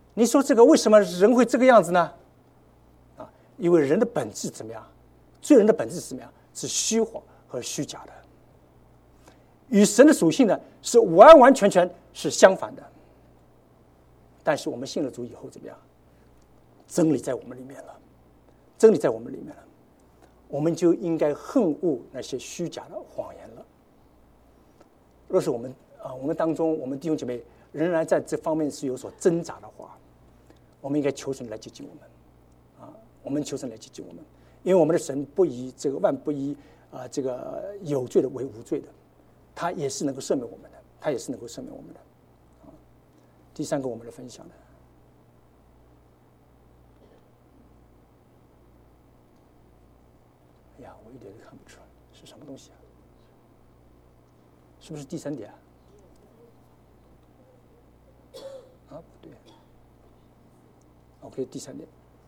你说这个为什么人会这个样子呢？啊，因为人的本质怎么样？罪人的本质是怎么样？是虚谎和虚假的，与神的属性呢是完完全全是相反的。但是我们信了主以后怎么样？真理在我们里面了，真理在我们里面了，我们就应该恨恶那些虚假的谎言了。若是我们啊，我们当中我们弟兄姐妹仍然在这方面是有所挣扎的话，我们应该求神来接近我们，啊，我们求神来接近我们，因为我们的神不以这个万不以啊这个有罪的为无罪的，他也是能够赦免我们的，他也是能够赦免我们的。啊，第三个我们的分享呢，哎呀，我一点都看不出来是什么东西啊？是不是第三点啊？啊，不对。OK， 第三点。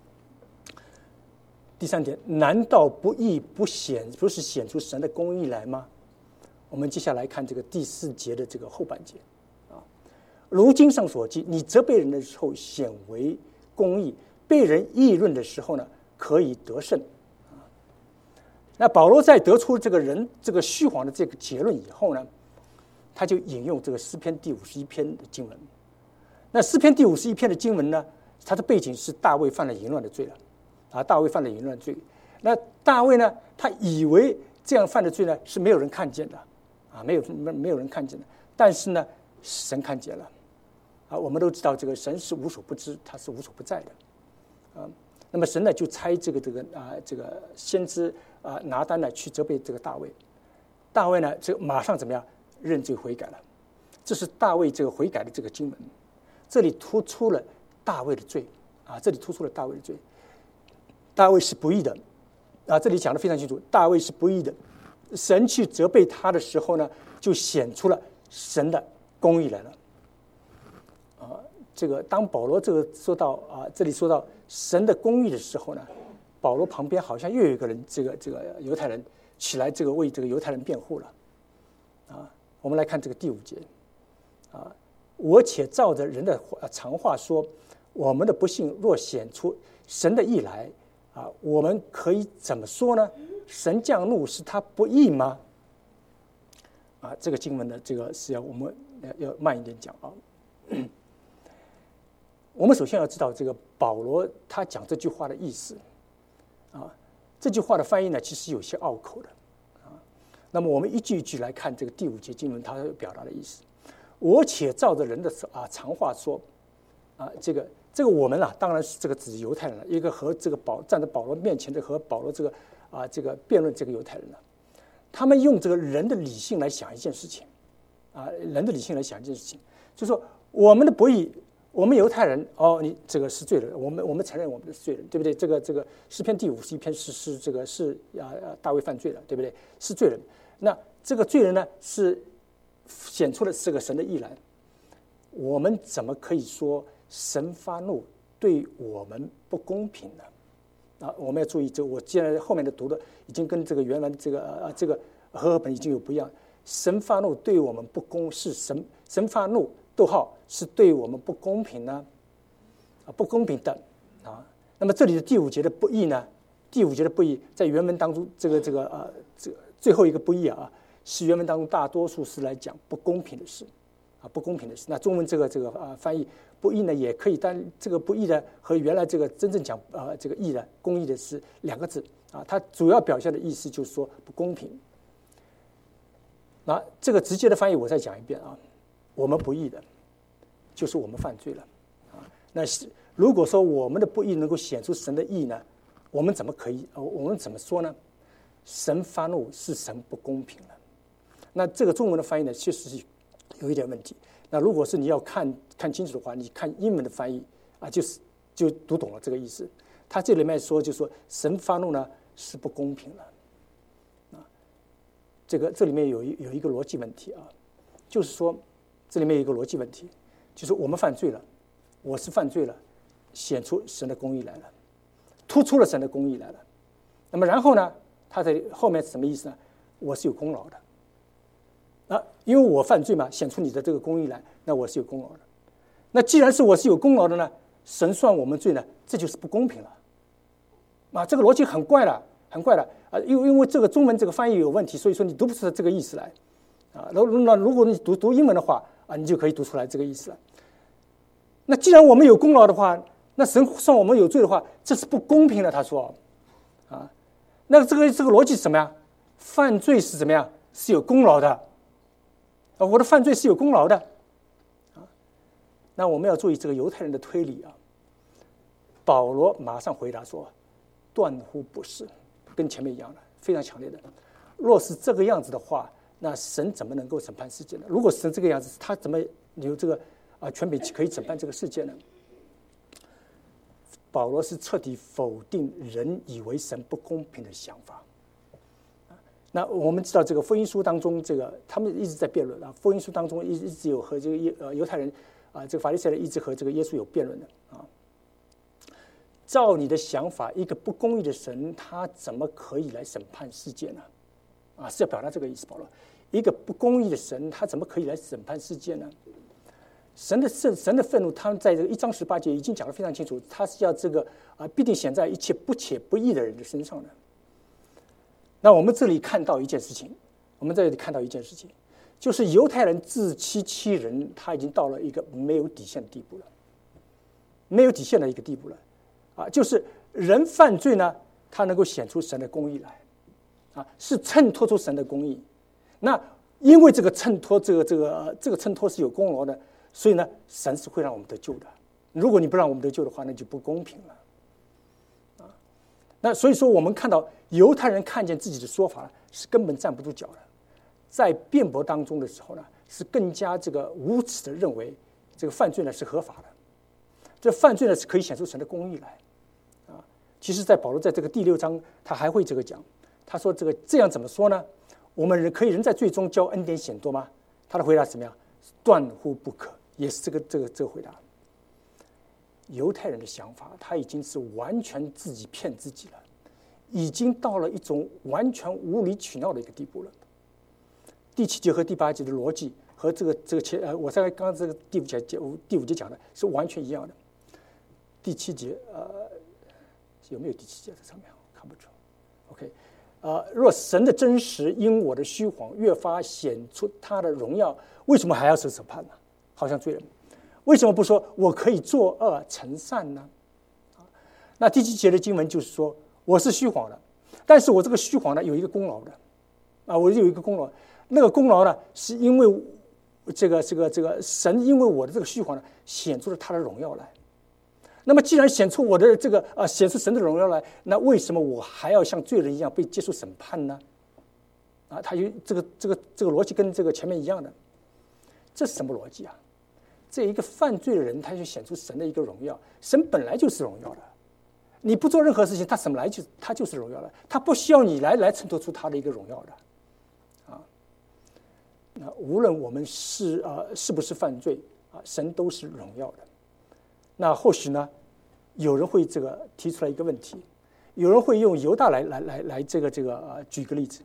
第三点，难道不义不显不是显出神的公义来吗？我们接下来看这个第四节的这个后半节啊。如经上所记，你责备人的时候显为公义，被人议论的时候呢，可以得胜啊。那保罗在得出这个人这个虚谎的这个结论以后呢，他就引用这个诗篇第五十一篇的经文。那诗篇第五十一篇的经文呢，它的背景是大卫犯了淫乱的罪了，啊，大卫犯了淫乱罪。那大卫呢，他以为这样犯的罪呢是没有人看见的，啊，没有没没有人看见的。但是呢，神看见了，啊，我们都知道这个神是无所不知，他是无所不在的，啊。那么神呢就差这个这个啊这个先知啊拿单呢去责备这个大卫，大卫呢这马上怎么样？认罪悔改了，这是大卫这个悔改的这个经文，这里突出了大卫的罪啊，这里突出了大卫的罪，大卫是不义的啊，这里讲得非常清楚，大卫是不义的，神去责备他的时候呢，就显出了神的公义来了啊。这个当保罗这个说到啊，这里说到神的公义的时候呢，保罗旁边好像又有一个人，这个这个犹太人起来这个为这个犹太人辩护了啊。我们来看这个第五节，啊，我且照着人的常话说，我们的不幸若显出神的义来，啊，我们可以怎么说呢？神降怒是他不义吗？啊，这个经文呢，这个是要我们要慢一点讲啊。我们首先要知道这个保罗他讲这句话的意思，啊，这句话的翻译呢，其实有些拗口的。那么我们一句一句来看这个第五节经文，它表达的意思。我且照着人的啊常话说，啊，这个这个我们啊，当然是这个指犹太人了，一个和这个保站在保罗面前的和保罗这个啊这个辩论这个犹太人了，他们用这个人的理性来想一件事情，啊，人的理性来想一件事情，就是说我们的不义，我们犹太人哦，你这个是罪人，我们我们承认我们的罪人，对不对？这个这个诗篇第五十一篇是是这个是啊大卫犯罪了，对不对？是罪人。那这个罪人呢，是显出了这个神的义来。我们怎么可以说神发怒对我们不公平呢？啊，我们要注意，这我现在后面的读的已经跟这个原来的这个啊这个和合本已经有不一样。神发怒对我们不公，是神神发怒逗号是对我们不公平呢？啊，不公平的啊。那么这里的第五节的不义呢？第五节的不义在原文当中，这个这个啊这个。最后一个不义啊，是原文当中大多数是来讲不公平的事，啊，不公平的事。那中文这个这个啊翻译不义呢，也可以，但这个不义呢和原来这个真正讲啊这个义的公义的是两个字啊，它主要表现的意思就是说不公平。那这个直接的翻译我再讲一遍啊，我们不义的，就是我们犯罪了啊。那是如果说我们的不义能够显出神的义呢，我们怎么可以？我们怎么说呢？神发怒是神不公平了，那这个中文的翻译呢，确实是有一点问题。那如果是你要看看清楚的话，你看英文的翻译啊，就是就读懂了这个意思。他这里面说，就说神发怒呢是不公平了，啊，这个这里面有一有一个逻辑问题啊，就是说这里面有一个逻辑问题，就是我们犯罪了，我是犯罪了，显出神的公义来了，突出了神的公义来了。那么然后呢？他在后面什么意思呢？我是有功劳的，啊，因为我犯罪嘛，显出你的这个公义来，那我是有功劳的。那既然是我是有功劳的呢， 神算我们罪呢，这就是不公平了。啊，这个逻辑很怪了，很怪了啊！因为因为这个中文这个翻译有问题，所以说你读不出这个意思来啊。那那如果你读读英文的话啊，你就可以读出来这个意思了。那既然我们有功劳的话，那神算我们有罪的话，这是不公平的。他说啊，那这个这个逻辑是什么呀？犯罪是怎么样？是有功劳的啊，我的犯罪是有功劳的啊。那我们要注意这个犹太人的推理啊。保罗马上回答说：“断乎不是，跟前面一样的，非常强烈的。若是这个样子的话，那神怎么能够审判世界呢？如果神这个样子，他怎么有这个啊权柄可以审判这个世界呢？”保罗是彻底否定人以为神不公平的想法。那我们知道，这个福音书当中，这个他们一直在辩论啊。福音书当中一一直有和这个呃犹太人啊，这个法利赛人一直和这个耶稣有辩论的啊。照你的想法，一个不公义的神，他怎么可以来审判世界呢？啊，是要表达这个意思，保罗。一个不公义的神，他怎么可以来审判世界呢？神的圣神的愤怒，他们在这个一章十八节已经讲得非常清楚，他是要这个啊，必定显在一切不且不义的人的身上的。那我们这里看到一件事情，我们这里看到一件事情，就是犹太人自欺欺人，他已经到了一个没有底线的地步了，没有底线的一个地步了。啊，就是人犯罪呢，他能够显出神的公义来，啊，是衬托出神的公义。那因为这个衬托，这个这个这个衬托是有功劳的，所以呢，神是会让我们得救的。如果你不让我们得救的话，那就不公平了。啊，那所以说，我们看到犹太人看见自己的说法是根本站不住脚的，在辩驳当中的时候呢，是更加这个无耻的认为这个犯罪呢是合法的。这犯罪呢是可以显出神的公义来，啊，其实，在保罗在这个第六章，他还会这个讲，他说这个这样怎么说呢？我们人可以人在罪中叫恩典显多吗？他的回答是怎么样？断乎不可，也是这个这个这个回答。犹太人的想法，他已经是完全自己骗自己了，已经到了一种完全无理取闹的一个地步了。第七节和第八节的逻辑和这个这个前呃，我在刚刚这个第五节第五节讲的是完全一样的。第七节，呃，有没有第七节在上面？看不出。OK， 呃，若神的真实因我的虚谎越发显出他的荣耀，为什么还要受审判呢？好像罪人，为什么不说我可以作恶成善呢？啊，那第七节的经文就是说，我是虚谎的，但是我这个虚谎呢有一个功劳的，啊，我有一个功劳，那个功劳呢是因为这个这个这个神因为我的这个虚谎呢显出了他的荣耀来。那么，既然显出我的这个呃显出神的荣耀来，那为什么我还要像罪人一样被接受审判呢？啊，他有这个这个这个逻辑跟这个前面一样的，这是什么逻辑啊？这一个犯罪的人，他就显出神的一个荣耀，神本来就是荣耀的，你不做任何事情，他本来就他就是荣耀的，他不需要你来来衬托出他的一个荣耀的，啊，那无论我们是呃是不是犯罪啊，神都是荣耀的。那或许呢，有人会这个提出来一个问题，有人会用犹大来来来来这个这个呃举个例子。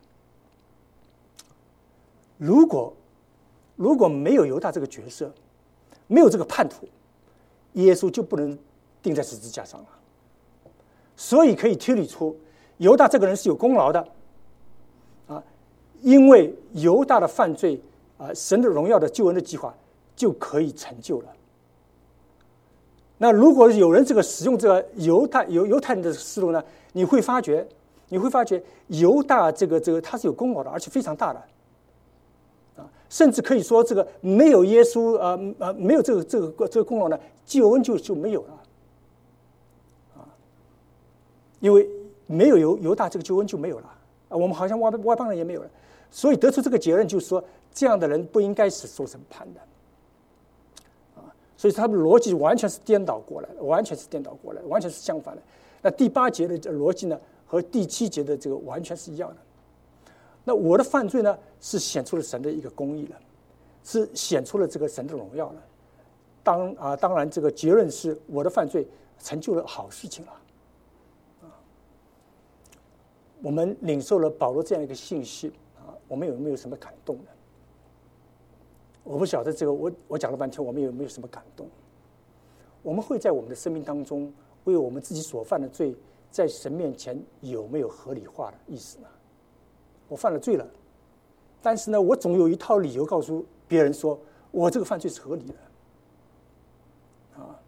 如果如果没有犹大这个角色，没有这个叛徒，耶稣就不能钉在十字架上了。所以可以推理出犹大这个人是有功劳的，啊，因为犹大的犯罪啊，神的荣耀的救恩的计划就可以成就了。那如果有人这个使用这个犹太犹犹太人的思路呢，你会发觉，你会发觉犹大这个这个他是有功劳的，而且非常大的，啊，甚至可以说这个没有耶稣呃呃没有这个这个这个功劳呢，救恩就就没有了，啊，因为没有犹犹大这个救恩就没有了啊，我们好像外外邦人也没有了，所以得出这个结论就是说，这样的人不应该是受审判的。所以他们逻辑完全是颠倒过来的，完全是颠倒过来，完全是相反的。那第八节的逻辑呢，和第七节的这个完全是一样的。那我的犯罪呢，是显出了神的一个公义了，是显出了这个神的荣耀了。当啊，当然这个结论是我的犯罪成就了好事情了。啊，我们领受了保罗这样一个信息啊，我们有没有什么感动呢？我不晓得这个，我我讲了半天，我们有没有什么感动？ 我们会在我们的生命当中为我们自己所犯的罪，在神面前有没有合理化的意思呢？我犯了罪了，但是呢，我总有一套理由告诉别人说，我这个犯罪是合理的。啊，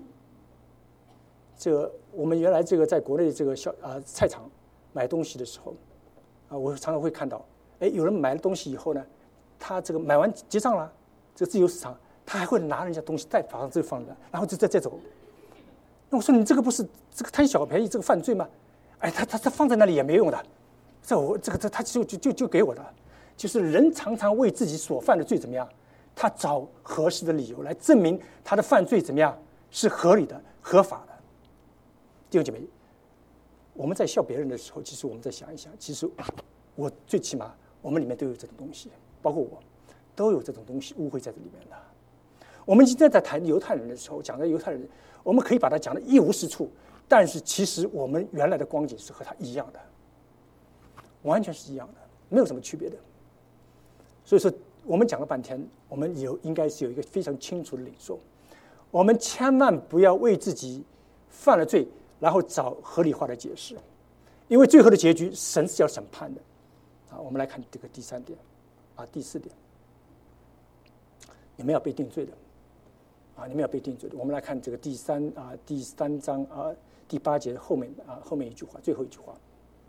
这个我们原来这个在国内这个小啊菜场买东西的时候，啊，我常常会看到，哎，有人买了东西以后呢，他这个买完结账了，这个自由市场，他还会拿人家东西再把这个放着，然后就再再走。那我说你这个不是这个贪小便宜这个犯罪吗？哎，他他他放在那里也没用的，这我这个这他就就就就给我的，就是人常常为自己所犯的罪怎么样，他找合适的理由来证明他的犯罪怎么样是合理的、合法的。弟兄姐妹，我们在笑别人的时候，其实我们再想一想，其实我最起码我们里面都有这种东西，包括我都有这种东西污秽在这里面的。我们今天在谈犹太人的时候，讲到犹太人，我们可以把它讲得一无是处，但是其实我们原来的光景是和他一样的，完全是一样的，没有什么区别的。所以说，我们讲了半天，我们有应该是有一个非常清楚的领受，我们千万不要为自己犯了罪，然后找合理化的解释，因为最后的结局，神是要审判的。啊，我们来看这个第三点，啊，第四点，你们要被定罪的。啊，你们要被定罪的。我们来看这个第三啊第三章啊第八节后面啊后面一句话，最后一句话，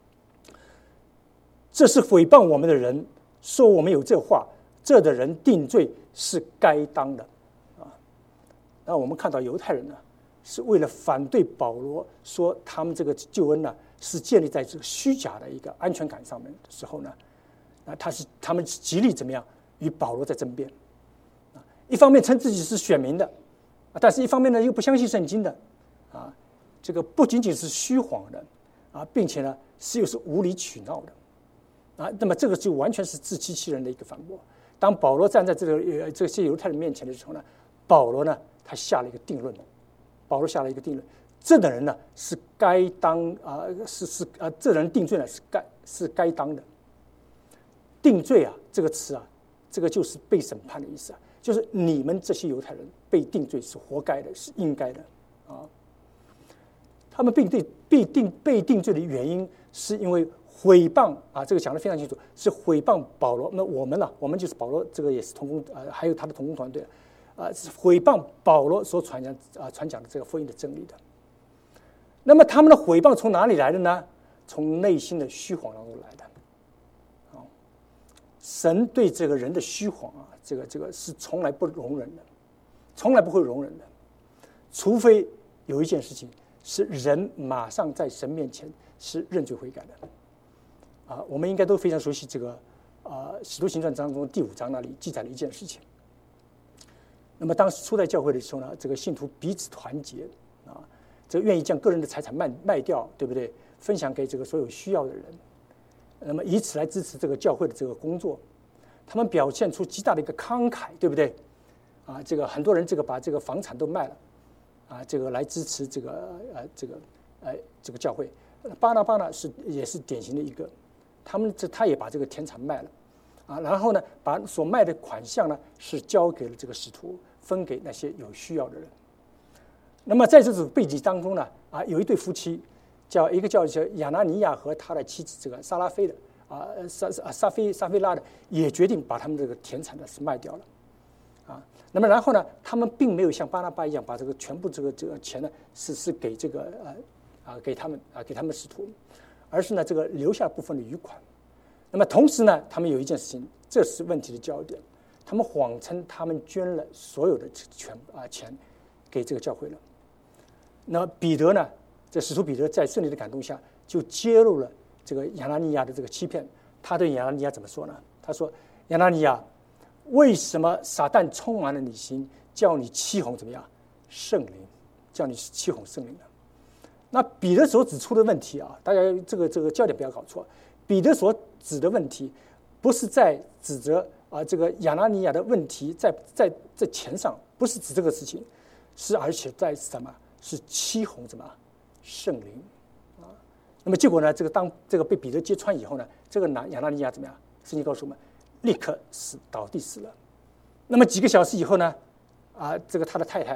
这是诽谤我们的人说我们有这话，这的人定罪是该当的啊。那我们看到犹太人呢，是为了反对保罗说他们这个救恩呢是建立在这个虚假的一个安全感上面的时候呢，啊，他是他们极力怎么样与保罗在争辩。一方面称自己是选民的，但是一方面呢又不相信圣经的，啊，这个不仅仅是虚谎的，啊，并且呢是又是无理取闹的，啊，那么这个就完全是自欺欺人的一个反驳。当保罗站在这个呃这些犹太人面前的时候呢，保罗呢他下了一个定论，保罗下了一个定论，这等人呢是该当啊、呃、是是啊、呃、这人定罪呢是该是该当的。定罪啊这个词啊，这个就是被审判的意思啊。就是你们这些犹太人被定罪是活该的，是应该的啊。他们被定被定被定罪的原因，是因为毁谤啊，这个讲得非常清楚，是毁谤保罗。那我们呢、啊？我们就是保罗，这个也是同工啊，还有他的同工团队啊，是毁谤保罗所传讲啊传讲的这个福音的真理的。那么他们的毁谤从哪里来的呢？从内心的虚谎当中来的。啊，神对这个人的虚谎啊。这个这个是从来不容忍的，从来不会容忍的，除非有一件事情是人马上在神面前是认罪悔改的。啊，我们应该都非常熟悉这个啊《使徒行传》当中第五章那里记载了一件事情。那么当时初代教会的时候呢，这个信徒彼此团结啊，这个愿意将个人的财产卖卖掉，对不对？分享给这个所有需要的人，那么以此来支持这个教会的这个工作。他们表现出极大的一个慷慨，对不对？啊，这个很多人这个把这个房产都卖了，啊，这个来支持这个呃这个呃这个教会。巴拿巴呢是也是典型的一个，他们这他也把这个田产卖了，啊，然后呢把所卖的款项呢是交给了这个使徒，分给那些有需要的人。那么在这种背景当中呢，啊，有一对夫妻，叫一个叫叫亚拿尼亚和他的妻子这个撒拉菲的。啊，撒撒撒菲撒菲拉的也决定把他们这个田产呢是卖掉了，啊，那么然后呢，他们并没有像巴拿巴一样把这个全部这个这个钱呢是是给这个呃啊给他们啊给他们使徒，而是呢这个留下部分的余款。那么同时呢，他们有一件事情，这是问题的焦点，他们谎称他们捐了所有的全啊钱给这个教会了。那么彼得呢，这使徒彼得在圣灵的感动下就揭露了这个亚拿尼亚的这个欺骗。他对亚拿尼亚怎么说呢？他说：“亚拿尼亚，为什么撒旦充满了你心，叫你欺哄怎么样圣灵，叫你欺哄圣灵呢？”那彼得所指出的问题啊，大家这个这个焦点不要搞错。彼得所指的问题，不是在指责啊这个亚拿尼亚的问题在在在钱上，不是指这个事情，是而且在什么？是欺哄什么圣灵啊？那么结果呢？这个当这个被彼得揭穿以后呢，这个亚拿尼亚怎么样？圣经告诉我们，立刻死倒地死了。那么几个小时以后呢，啊，这个他的太太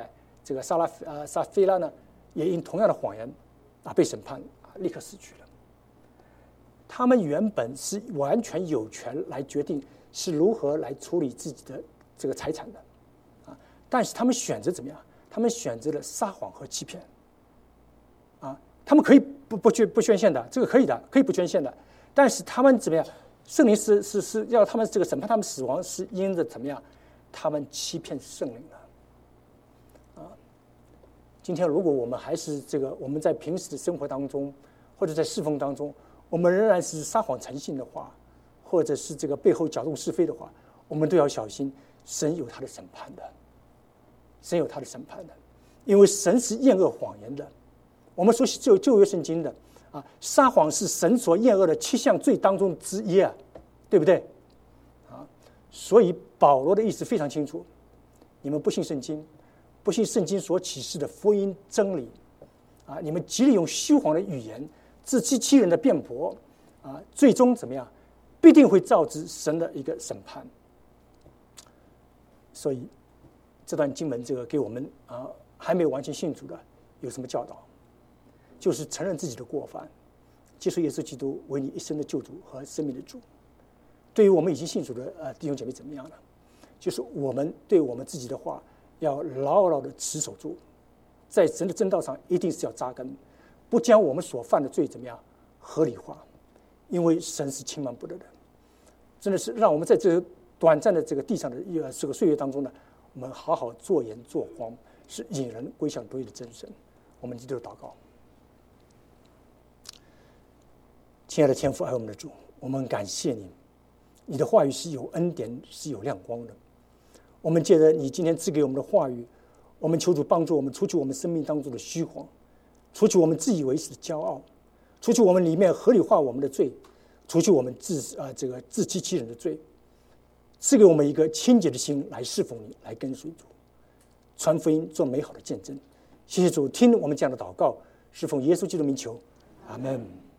这个撒拉呃撒菲拉呢，也因同样的谎言啊被审判啊，立刻死去了。他们原本是完全有权来决定是如何来处理自己的这个财产的啊，但是他们选择怎么样？他们选择了撒谎和欺骗啊，他们可以不不捐不捐献的，这个可以的，可以不捐献的，但是他们怎么样？圣灵是是是要他们这个审判他们死亡，是因着怎么样？他们欺骗圣灵了啊！今天如果我们还是这个我们在平时的生活当中，或者在侍奉当中，我们仍然是撒谎成性的话，或者是这个背后搅动是非的话，我们都要小心，神有他的审判的，神有他的审判的，因为神是厌恶谎言的。我们说旧旧约圣经的啊，撒谎是神所厌恶的七项罪当中之一啊，对不对？啊，所以保罗的意思非常清楚：你们不信圣经，不信圣经所启示的福音真理啊，你们极力用虚谎的语言、自欺欺人的辩驳啊，最终怎么样？必定会造致神的一个审判。所以这段经文这个给我们啊还没有完全信主的有什么教导？就是承认自己的过犯，接受耶稣基督为你一生的救主和生命的主。对于我们已经信主的呃弟兄姐妹怎么样呢？就是我们对我们自己的话要牢牢的持守住，在神的正道上一定是要扎根，不将我们所犯的罪怎么样合理化，因为神是轻慢不得的。真的是让我们在这个短暂的这个地上的呃这个岁月当中呢，我们好好做盐做光，是引人归向独一的真神。我们低头祷告。亲爱的天父，爱我们的主，我们感谢你，你的话语是有恩典，是有亮光的。我们借着你今天赐给我们的话语，我们求主帮助我们除去我们生命当中的虚谎，除去我们自以为是的骄傲，除去我们里面合理化我们的罪，除去我们自呃这个自欺欺人的罪，赐给我们一个清洁的心来侍奉你，来跟随主，传福音，做美好的见证。谢谢主，听我们这样的祷告，是奉耶稣基督名求，阿们。